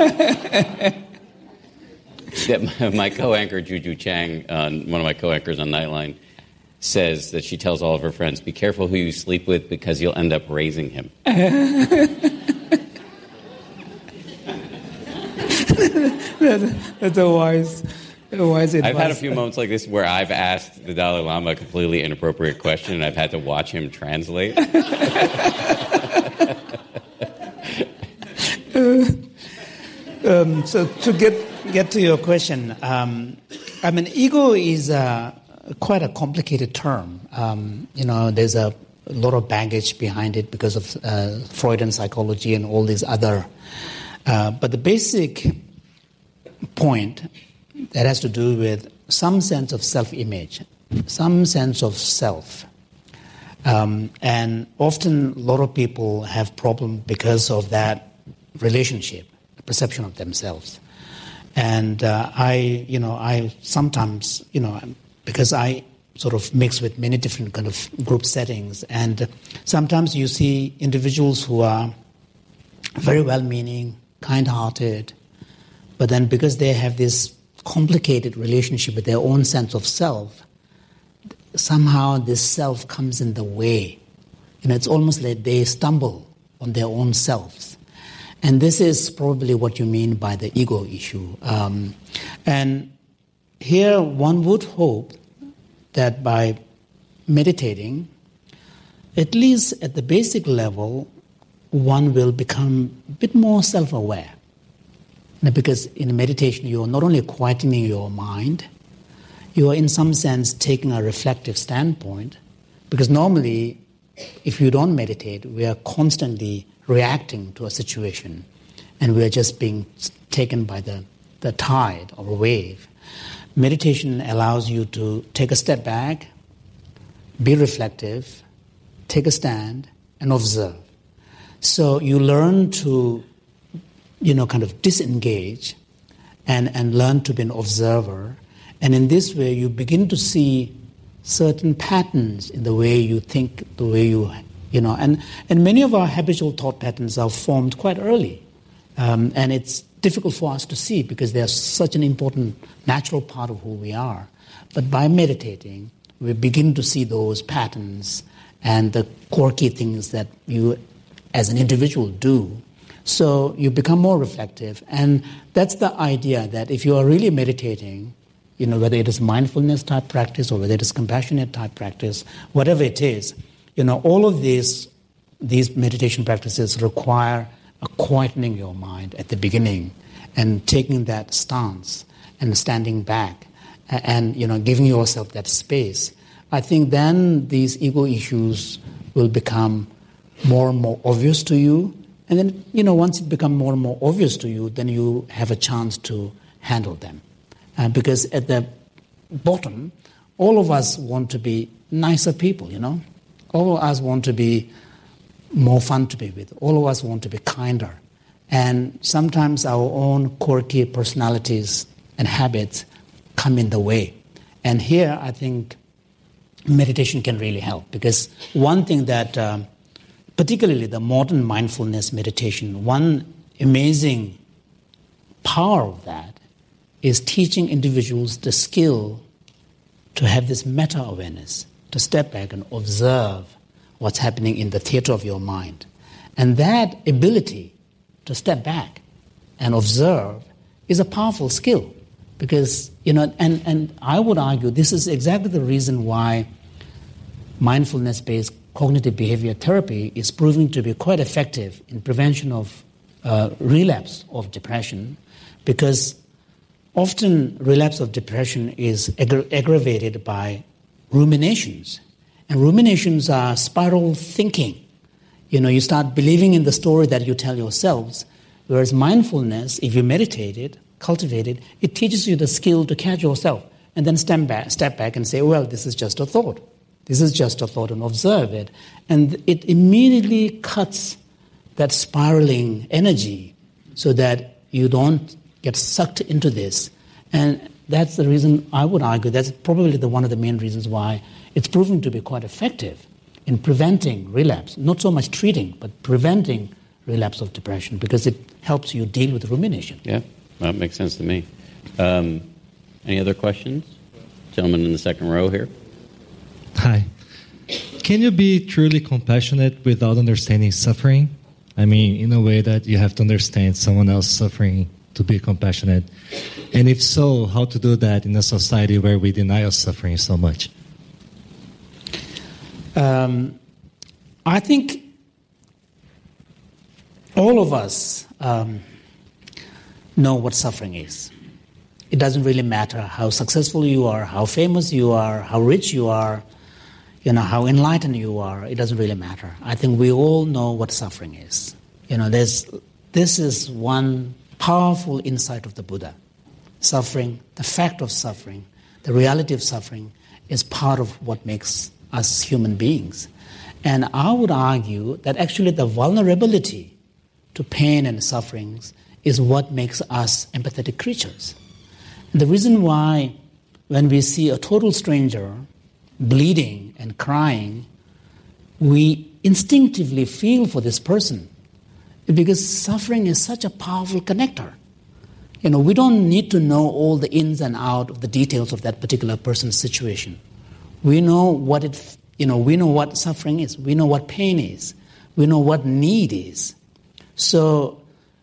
That my, my co-anchor, Juju Chang, uh, one of my co-anchors on Nightline, says that she tells all of her friends, be careful who you sleep with because you'll end up raising him. That's a wise, a wise advice. I've had a few moments like this where I've asked the Dalai Lama a completely inappropriate question, and I've had to watch him translate. um, so to get get to your question, um, I mean, ego is uh, quite a complicated term. Um, you know, there's a, a lot of baggage behind it because of uh, Freudian psychology and all these other. Uh, but the basic point that has to do with some sense of self-image, some sense of self. Um, and often a lot of people have problems because of that relationship, the perception of themselves. And uh, I, you know, I sometimes, you know, because I sort of mix with many different kind of group settings, and sometimes you see individuals who are very well-meaning, kind-hearted, but then because they have this complicated relationship with their own sense of self, somehow this self comes in the way. You know, it's almost like they stumble on their own selves. And this is probably what you mean by the ego issue. Um, and here one would hope that by meditating, at least at the basic level, one will become a bit more self-aware. Because in meditation, you are not only quietening your mind, you are in some sense taking a reflective standpoint. Because normally, if you don't meditate, we are constantly reacting to a situation, and we are just being taken by the, the tide or a wave. Meditation allows you to take a step back, be reflective, take a stand, and observe. So you learn to, you know, kind of disengage and, and learn to be an observer. And in this way, you begin to see certain patterns in the way you think, the way you, you know, and, and many of our habitual thought patterns are formed quite early. Um, and it's difficult for us to see because they're such an important natural part of who we are. But by meditating, we begin to see those patterns and the quirky things that you as an individual do. So you become more reflective. And that's the idea that if you are really meditating, you know, whether it is mindfulness type practice or whether it is compassionate type practice, whatever it is, you know, all of these, these meditation practices require a quietening your mind at the beginning and taking that stance and standing back and, and, you know, giving yourself that space. I think then these ego issues will become more and more obvious to you. And then, you know, once it becomes more and more obvious to you, then you have a chance to handle them. Uh, because at the bottom, all of us want to be nicer people, you know. All of us want to be more fun to be with. All of us want to be kinder. And sometimes our own quirky personalities and habits come in the way. And here, I think meditation can really help, because one thing that, um, particularly the modern mindfulness meditation, one amazing power of that is teaching individuals the skill to have this meta-awareness, to step back and observe what's happening in the theater of your mind. And that ability to step back and observe is a powerful skill. Because, you know, and, and I would argue this is exactly the reason why mindfulness-based cognitive behavior therapy is proving to be quite effective in prevention of uh, relapse of depression, because often relapse of depression is aggra- aggravated by ruminations. And ruminations are spiral thinking. You know, you start believing in the story that you tell yourselves, whereas mindfulness, if you meditate it, cultivate it, it teaches you the skill to catch yourself and then step back, step back and say, well, this is just a thought. This is just a thought, and observe it. And it immediately cuts that spiraling energy so that you don't get sucked into this. And that's the reason I would argue that's probably the, one of the main reasons why it's proven to be quite effective in preventing relapse. Not so much treating, but preventing relapse of depression, because it helps you deal with rumination. Yeah, that makes sense to me. Um, any other questions? Gentleman in the second row here. Hi. Can you be truly compassionate without understanding suffering? I mean, in a way that you have to understand someone else suffering to be compassionate. And if so, how to do that in a society where we deny us suffering so much? Um, I think all of us um, know what suffering is. It doesn't really matter how successful you are, how famous you are, how rich you are, you know, how enlightened you are. It doesn't really matter. I think we all know what suffering is. You know, there's this is one powerful insight of the Buddha. Suffering, the fact of suffering, the reality of suffering is part of what makes us human beings. And I would argue that actually the vulnerability to pain and sufferings is what makes us empathetic creatures. And the reason why when we see a total stranger bleeding and crying, we instinctively feel for this person, because suffering is such a powerful connector. You know, we don't need to know all the ins and outs of the details of that particular person's situation. We know what it, you know, we know what suffering is. We know what pain is. We know what need is. So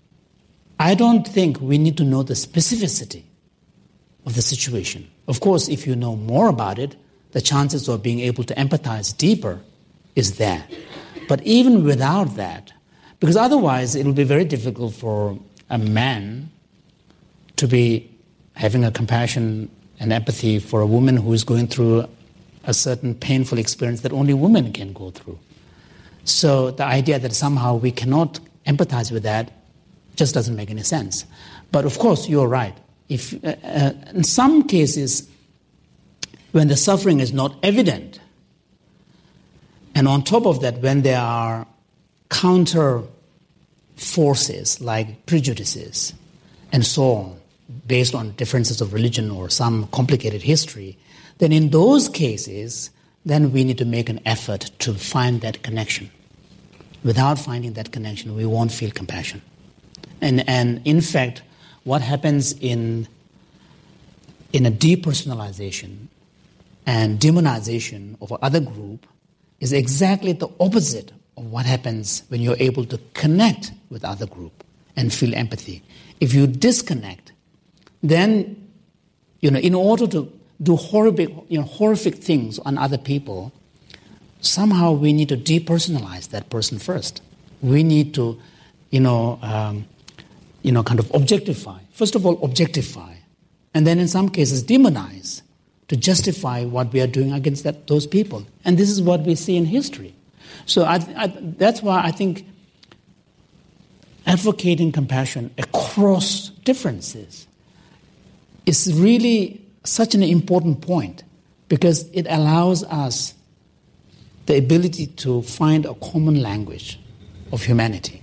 I don't think we need to know the specificity of the situation. Of course, if you know more about it, the chances of being able to empathize deeper is there. But even without that, because otherwise it will be very difficult for a man to be having a compassion and empathy for a woman who is going through a certain painful experience that only women can go through. So the idea that somehow we cannot empathize with that just doesn't make any sense. But of course, you're right. If uh, uh, in some cases, when the suffering is not evident, and on top of that, when there are counter forces like prejudices and so on, based on differences of religion or some complicated history, then in those cases, then we need to make an effort to find that connection. Without finding that connection, we won't feel compassion. And, and in fact, what happens in, in a depersonalization and demonization of another group is exactly the opposite of what happens when you're able to connect with other group and feel empathy. If you disconnect, then, you know, in order to do horrific, you know, horrific things on other people, somehow we need to depersonalize that person first. We need to, you know, um, you know, kind of objectify. First of all, objectify, and then in some cases demonize to justify what we are doing against that, those people. And this is what we see in history. So I, I, that's why I think advocating compassion across differences is really such an important point, because it allows us the ability to find a common language of humanity.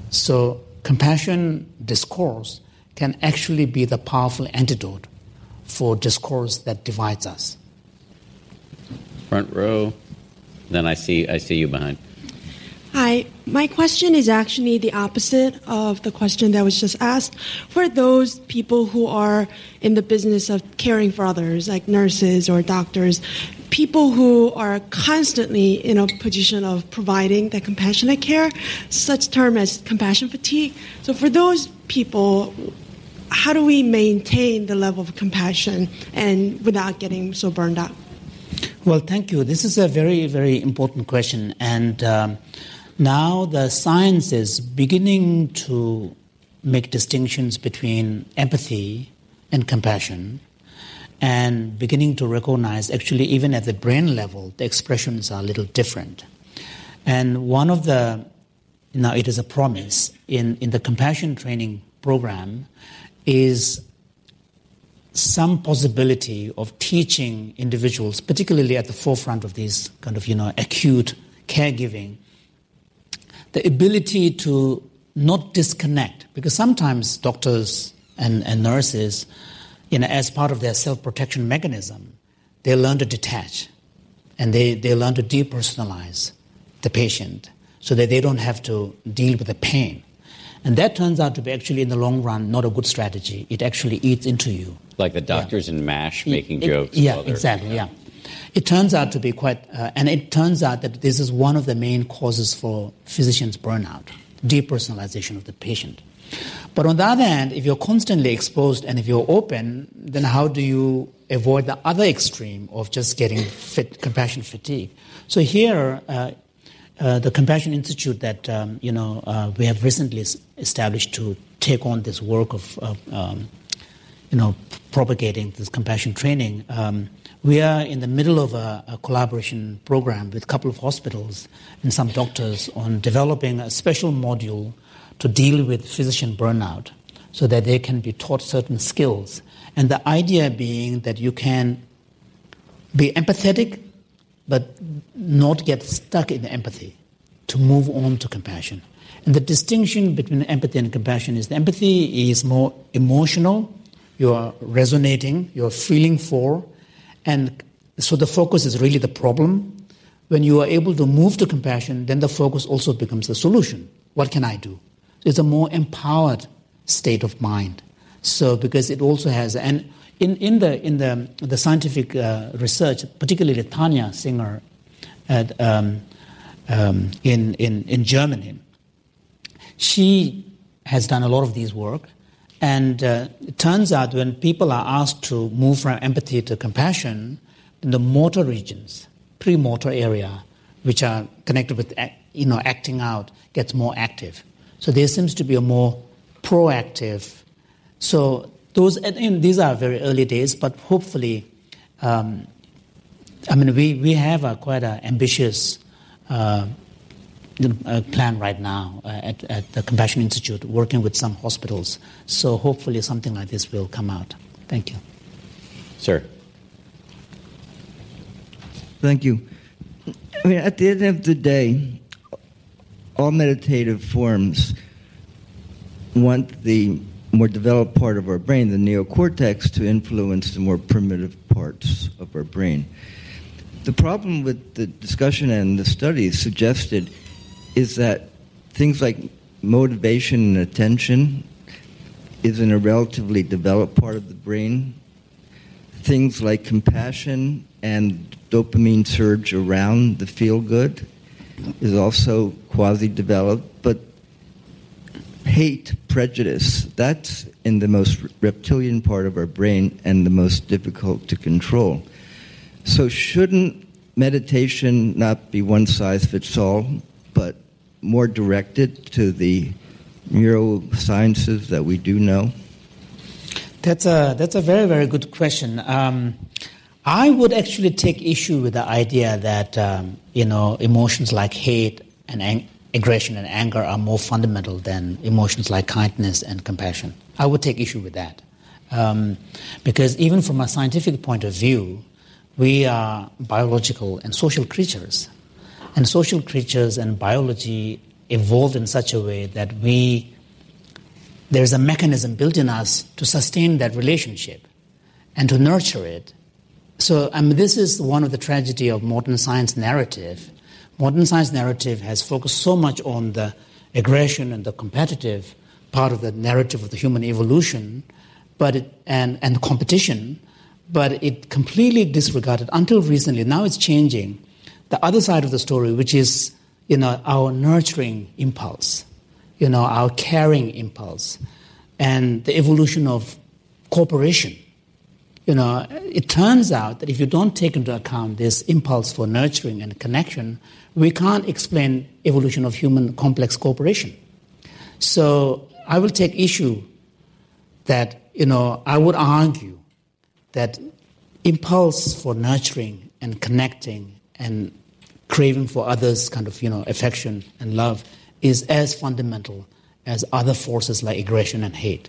So compassion discourse can actually be the powerful antidote for discourse that divides us. Front row. Then I see I see you behind. Hi. My question is actually the opposite of the question that was just asked. For those people who are in the business of caring for others, like nurses or doctors, people who are constantly in a position of providing that compassionate care, such term as compassion fatigue. So for those people, how do we maintain the level of compassion and without getting so burned out? Well, thank you. This is a very, very important question. And um, now the science is beginning to make distinctions between empathy and compassion, and beginning to recognize, actually, even at the brain level, the expressions are a little different. And one of the, now it is a promise, in, in the compassion training program is some possibility of teaching individuals, particularly at the forefront of these kind of, you know, acute caregiving, the ability to not disconnect, because sometimes doctors and, and nurses, you know, as part of their self-protection mechanism, they learn to detach and they, they learn to depersonalize the patient so that they don't have to deal with the pain. And that turns out to be actually, in the long run, not a good strategy. It actually eats into you. Like the doctors yeah. in MASH making it, jokes. Yeah, exactly, yeah. It turns out to be quite, uh, and it turns out that this is one of the main causes for physicians' burnout, depersonalization of the patient. But on the other hand, if you're constantly exposed and if you're open, then how do you avoid the other extreme of just getting fit, compassion fatigue? So here, uh, uh, the Compassion Institute that um, you know uh, we have recently established to take on this work of uh, um, you know propagating this compassion training. Um, we are in the middle of a, a collaboration program with a couple of hospitals and some doctors on developing a special module to deal with physician burnout so that they can be taught certain skills. And the idea being that you can be empathetic but not get stuck in empathy, to move on to compassion. And the distinction between empathy and compassion is the empathy is more emotional, you are resonating, you're feeling for, and so the focus is really the problem. When you are able to move to compassion, then the focus also becomes the solution. What can I do? It's a more empowered state of mind. So because it also has, and in, in the in the the scientific uh, research, particularly Tanya Singer at, um, um, in, in in Germany, she has done a lot of these work, and uh, it turns out when people are asked to move from empathy to compassion, the motor regions, premotor area, which are connected with you know acting out, gets more active. So there seems to be a more proactive. So those, and these are very early days, but hopefully, um, I mean, we, we have a quite an ambitious uh, uh, plan right now uh, at, at the Compassion Institute, working with some hospitals. So hopefully something like this will come out. Thank you. Sir. Thank you. I mean, at the end of the day, all meditative forms want the more developed part of our brain, the neocortex, to influence the more primitive parts of our brain. The problem with the discussion and the studies suggested is that things like motivation and attention is in a relatively developed part of the brain. Things like compassion and dopamine surge around the feel-good is also quasi-developed, but hate, prejudice, that's in the most reptilian part of our brain and the most difficult to control. So shouldn't meditation not be one size fits all, but more directed to the neurosciences that we do know? That's a, that's a very, very good question. Um, I would actually take issue with the idea that, um, you know, emotions like hate and ang- aggression and anger are more fundamental than emotions like kindness and compassion. I would take issue with that. Um, because even from a scientific point of view, we are biological and social creatures. And social creatures and biology evolved in such a way that we, there's a mechanism built in us to sustain that relationship. and to nurture it. So I mean, this is one of the tragedy of modern science narrative. Modern science narrative has focused so much on the aggression and the competitive part of the narrative of the human evolution, but it, and, and competition, but it completely disregarded, until recently, now it's changing, the other side of the story, which is, you know, our nurturing impulse, you know, our caring impulse, and the evolution of cooperation. You know, it turns out that if you don't take into account this impulse for nurturing and connection, we can't explain evolution of human complex cooperation. So I will take issue that, you know, I would argue that impulse for nurturing and connecting and craving for others' kind of, you know, affection and love is as fundamental as other forces like aggression and hate.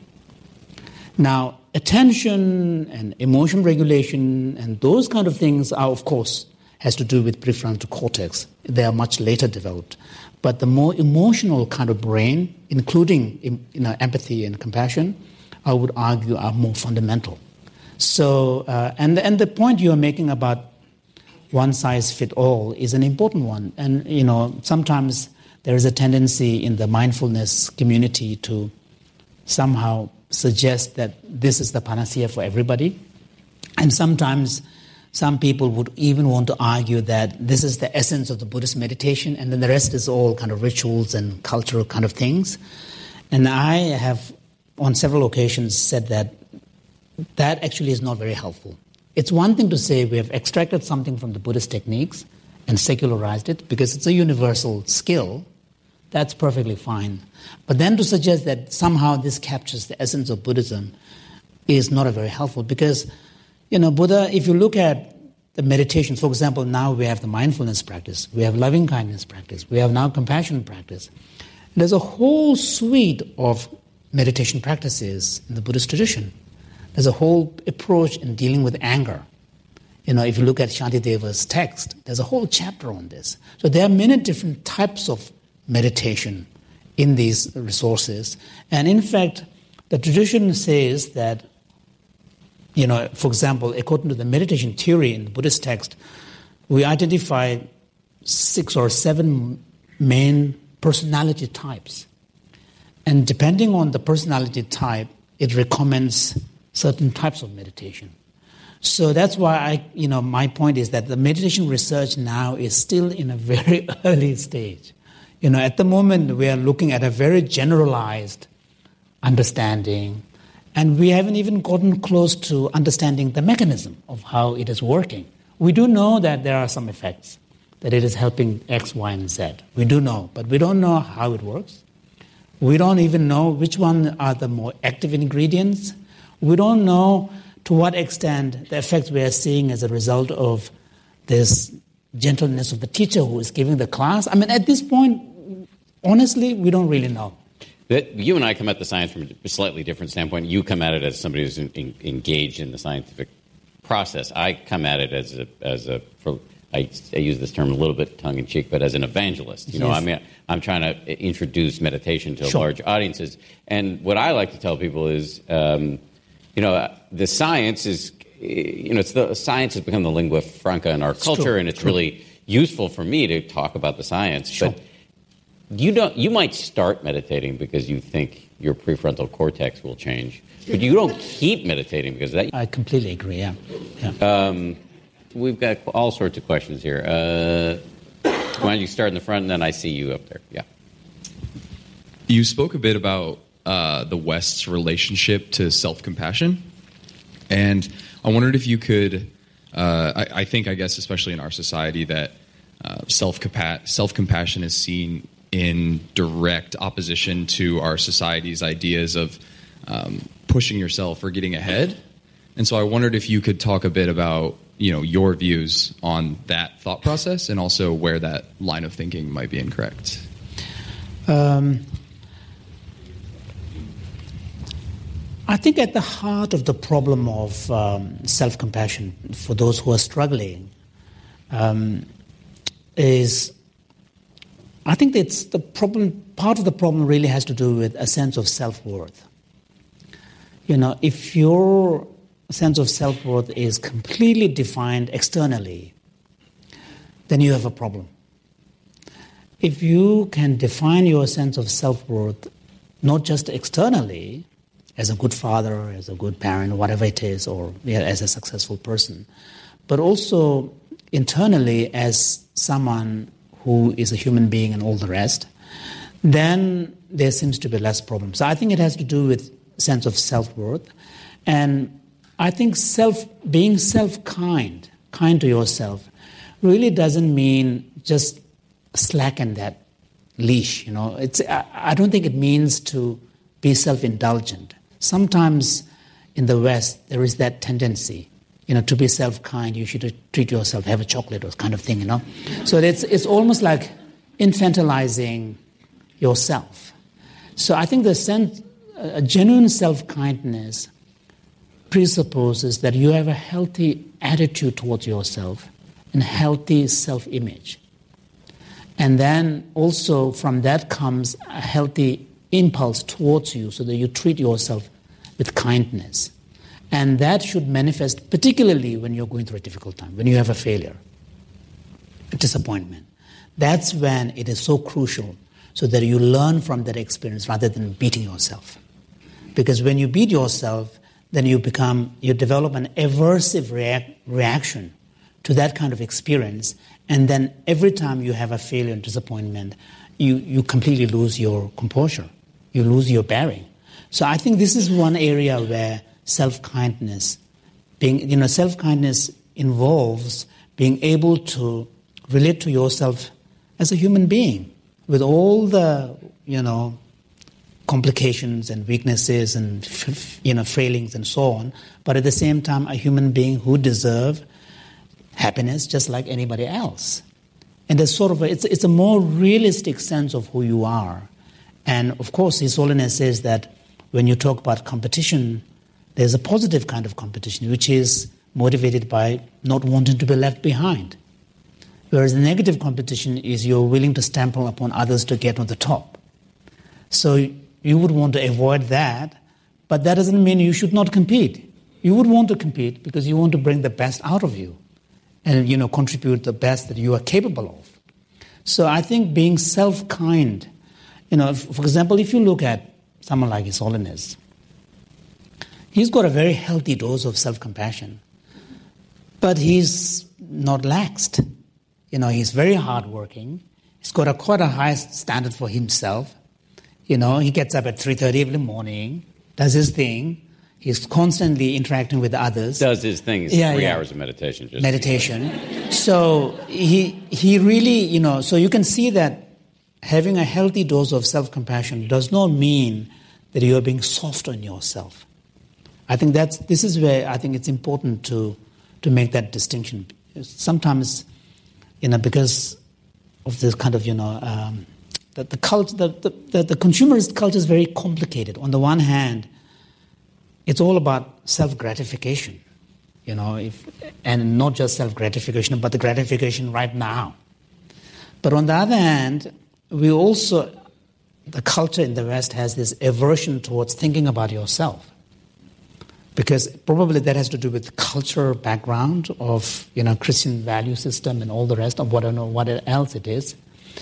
Now, attention and emotion regulation and those kind of things are, of course, has to do with prefrontal cortex. They are much later developed. But the more emotional kind of brain, including, you know, empathy and compassion, I would argue are more fundamental. So, uh, and, and the point you're making about one size fit all is an important one. And, you know, sometimes there is a tendency in the mindfulness community to somehow suggest that this is the panacea for everybody. And sometimes some people would even want to argue that this is the essence of the Buddhist meditation, and then the rest is all kind of rituals and cultural kind of things. And I have, on several occasions, said that that actually is not very helpful. It's one thing to say we have extracted something from the Buddhist techniques and secularized it because it's a universal skill. That's perfectly fine. But then to suggest that somehow this captures the essence of Buddhism is not a very helpful, because, you know, Buddha, if you look at the meditations, for example, now we have the mindfulness practice, we have loving kindness practice, we have now compassion practice. There's a whole suite of meditation practices in the Buddhist tradition. There's a whole approach in dealing with anger. You know, if you look at Shantideva's text, there's a whole chapter on this. So there are many different types of meditation in these resources. And in fact, the tradition says that, you know, for example, according to the meditation theory in the Buddhist text, we identify six or seven main personality types. And depending on the personality type, it recommends certain types of meditation. So that's why I, you know, my point is that the meditation research now is still in a very early stage. You know, at the moment we are looking at a very generalized understanding, and we haven't even gotten close to understanding the mechanism of how it is working. We do know that there are some effects, that it is helping X, Y, and Z. We do know, but we don't know how it works. We don't even know which one are the more active ingredients. We don't know to what extent the effects we are seeing as a result of this gentleness of the teacher who is giving the class. I mean, at this point, honestly, we don't really know. That you and I come at the science from a slightly different standpoint. You come at it as somebody who's in, in, engaged in the scientific process. I come at it as a, as a for, I, I use this term a little bit tongue-in-cheek, but as an evangelist. You know, yes. I mean, I'm trying to introduce meditation to sure. large audiences. And what I like to tell people is, um, you know, the science is, you know, it's the science has become the lingua franca in our it's culture, true. and it's true. really useful for me to talk about the science. Sure. But you don't. You might start meditating because you think your prefrontal cortex will change, but you don't keep meditating because that. I completely agree. Yeah. yeah. Um, we've got all sorts of questions here. Uh, why don't you start in the front, and then I see you up there. Yeah. You spoke a bit about uh, the West's relationship to self-compassion, and I wondered if you could. Uh, I, I think, I guess, especially in our society, that uh, self-compa- self-compassion is seen in direct opposition to our society's ideas of um, pushing yourself or getting ahead. And so I wondered if you could talk a bit about, you know, your views on that thought process and also where that line of thinking might be incorrect. Um, I think at the heart of the problem of um, self-compassion for those who are struggling um, is, I think it's the problem, part of the problem really has to do with a sense of self-worth. You know, if your sense of self-worth is completely defined externally, then you have a problem. If you can define your sense of self-worth not just externally, as a good father, as a good parent, whatever it is, or yeah, as a successful person, but also internally as someone who is a human being and all the rest, then there seems to be less problems. So I think it has to do with sense of self-worth. And I think self being self-kind, kind to yourself, really doesn't mean just slacken that leash. You know, it's I, I don't think it means to be self-indulgent. Sometimes in the West there is that tendency, you know, to be self-kind. You should treat yourself, have a chocolate, or kind of thing. You know, so it's it's almost like infantilizing yourself. So I think the sense, a genuine self-kindness presupposes that you have a healthy attitude towards yourself and healthy self-image. And then also from that comes a healthy impulse towards you so that you treat yourself with kindness. And that should manifest particularly when you're going through a difficult time, when you have a failure, a disappointment. That's when it is so crucial so that you learn from that experience rather than beating yourself. Because when you beat yourself, then you become, you develop an aversive react, reaction to that kind of experience. And then every time you have a failure and disappointment, you, you completely lose your composure. You lose your bearing. So I think this is one area where self-kindness, being, you know, self-kindness involves being able to relate to yourself as a human being with all the, you know, complications and weaknesses and, you know, failings and so on, but at the same time a human being who deserves happiness just like anybody else. And there's sort of a, it's, it's a more realistic sense of who you are. And of course, His Holiness says that when you talk about competition, there's a positive kind of competition, which is motivated by not wanting to be left behind. Whereas the negative competition is you're willing to stamp upon others to get on the top. So you would want to avoid that, but that doesn't mean you should not compete. You would want to compete because you want to bring the best out of you and, you know, contribute the best that you are capable of. So I think being self-kind, you know, if, for example, if you look at someone like His Holiness, he's got a very healthy dose of self-compassion, but he's not laxed. You know, he's very hardworking. He's got a quite a high standard for himself. You know, he gets up at three thirty in the morning, does his thing. He's constantly interacting with others. Does his thing. It's yeah, three yeah. hours of meditation. Just meditation. So he he really, you know, so you can see that having a healthy dose of self-compassion does not mean that you are being soft on yourself. I think that's this is where I think it's important to to make that distinction. Sometimes, you know, because of this kind of, you know, um, the the, cult, the, the, the the consumerist culture is very complicated. On the one hand, it's all about self-gratification, you know, if, and not just self-gratification, but the gratification right now. But on the other hand, we also, the culture in the West has this aversion towards thinking about yourself. Because probably that has to do with culture background of, you know, Christian value system and all the rest of what I don't know what else it is.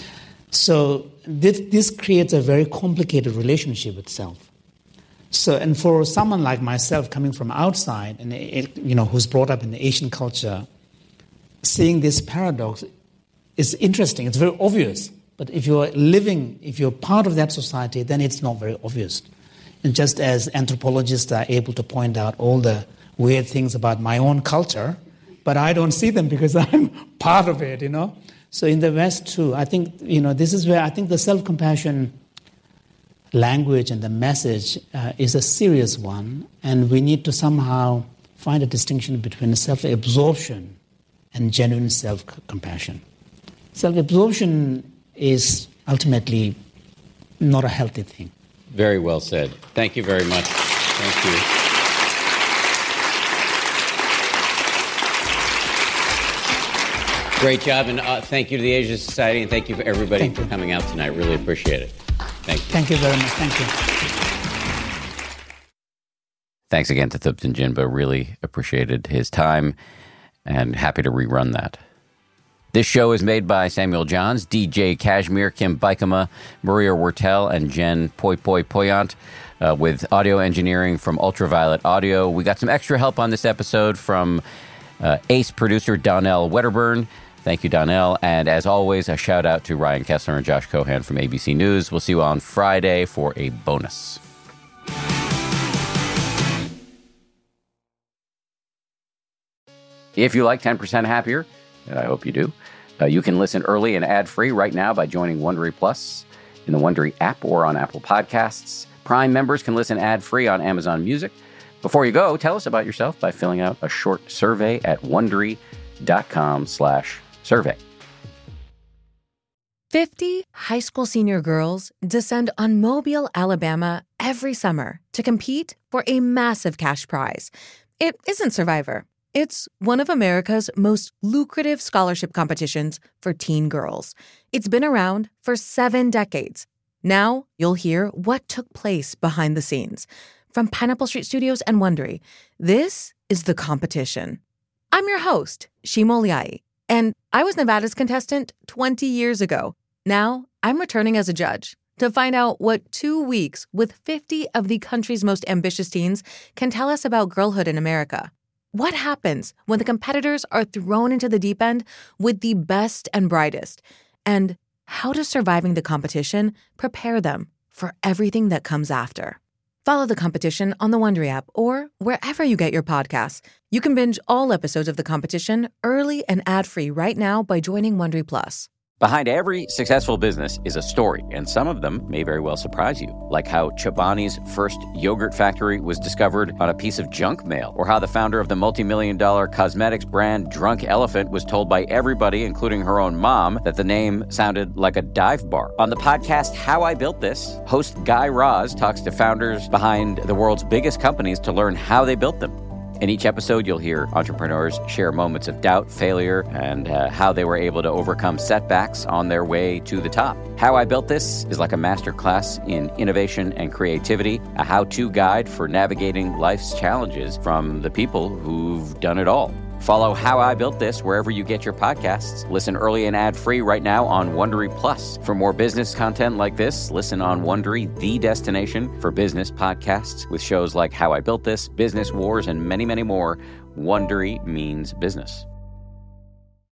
So this, this creates a very complicated relationship with self. So, and for someone like myself coming from outside and, it, you know, who's brought up in the Asian culture, seeing this paradox is interesting. It's very obvious. But if you're living, if you're part of that society, then it's not very obvious. And just as anthropologists are able to point out all the weird things about my own culture, but I don't see them because I'm part of it, you know. So in the West too, I think, you know, this is where I think the self-compassion language and the message uh, is a serious one, and we need to somehow find a distinction between self-absorption and genuine self-compassion. Self-absorption is ultimately not a healthy thing. Very well said. Thank you very much. Thank you. Great job, and uh, thank you to the Asia Society, and thank you for everybody Thank for you. coming out tonight. Really appreciate it. Thank you. Thank you very much. Thank you. Thanks again to Thupten Jinpa. Really appreciated his time and happy to rerun that. This show is made by Samuel Johns, D J Kashmir, Kim Bikama, Maria Wertel, and Jen Poi Poi Poyant, uh, with audio engineering from Ultraviolet Audio. We got some extra help on this episode from uh, ace producer Donnell Wedderburn. Thank you, Donnell. And as always, a shout out to Ryan Kessler and Josh Cohan from A B C News. We'll see you on Friday for a bonus. If you like ten percent Happier, and I hope you do, uh, you can listen early and ad-free right now by joining Wondery Plus in the Wondery app or on Apple Podcasts. Prime members can listen ad-free on Amazon Music. Before you go, tell us about yourself by filling out a short survey at Wondery.com slash survey. fifty high school senior girls descend on Mobile, Alabama every summer to compete for a massive cash prize. It isn't Survivor. It's one of America's most lucrative scholarship competitions for teen girls. It's been around for seven decades. Now you'll hear what took place behind the scenes. From Pineapple Street Studios and Wondery, this is The Competition. I'm your host, Shima Oliai, and I was Nevada's contestant twenty years ago. Now I'm returning as a judge to find out what two weeks with fifty of the country's most ambitious teens can tell us about girlhood in America. What happens when the competitors are thrown into the deep end with the best and brightest? And how does surviving the competition prepare them for everything that comes after? Follow The Competition on the Wondery app or wherever you get your podcasts. You can binge all episodes of The Competition early and ad-free right now by joining Wondery Plus. Behind every successful business is a story, and some of them may very well surprise you, like how Chobani's first yogurt factory was discovered on a piece of junk mail, or how the founder of the multi-million dollar cosmetics brand Drunk Elephant was told by everybody, including her own mom, that the name sounded like a dive bar. On the podcast How I Built This, host Guy Raz talks to founders behind the world's biggest companies to learn how they built them. In each episode, you'll hear entrepreneurs share moments of doubt, failure, and uh, how they were able to overcome setbacks on their way to the top. How I Built This is like a masterclass in innovation and creativity, a how-to guide for navigating life's challenges from the people who've done it all. Follow How I Built This wherever you get your podcasts. Listen early and ad-free right now on Wondery Plus. For more business content like this, listen on Wondery, the destination for business podcasts, with shows like How I Built This, Business Wars, and many, many more. Wondery means business.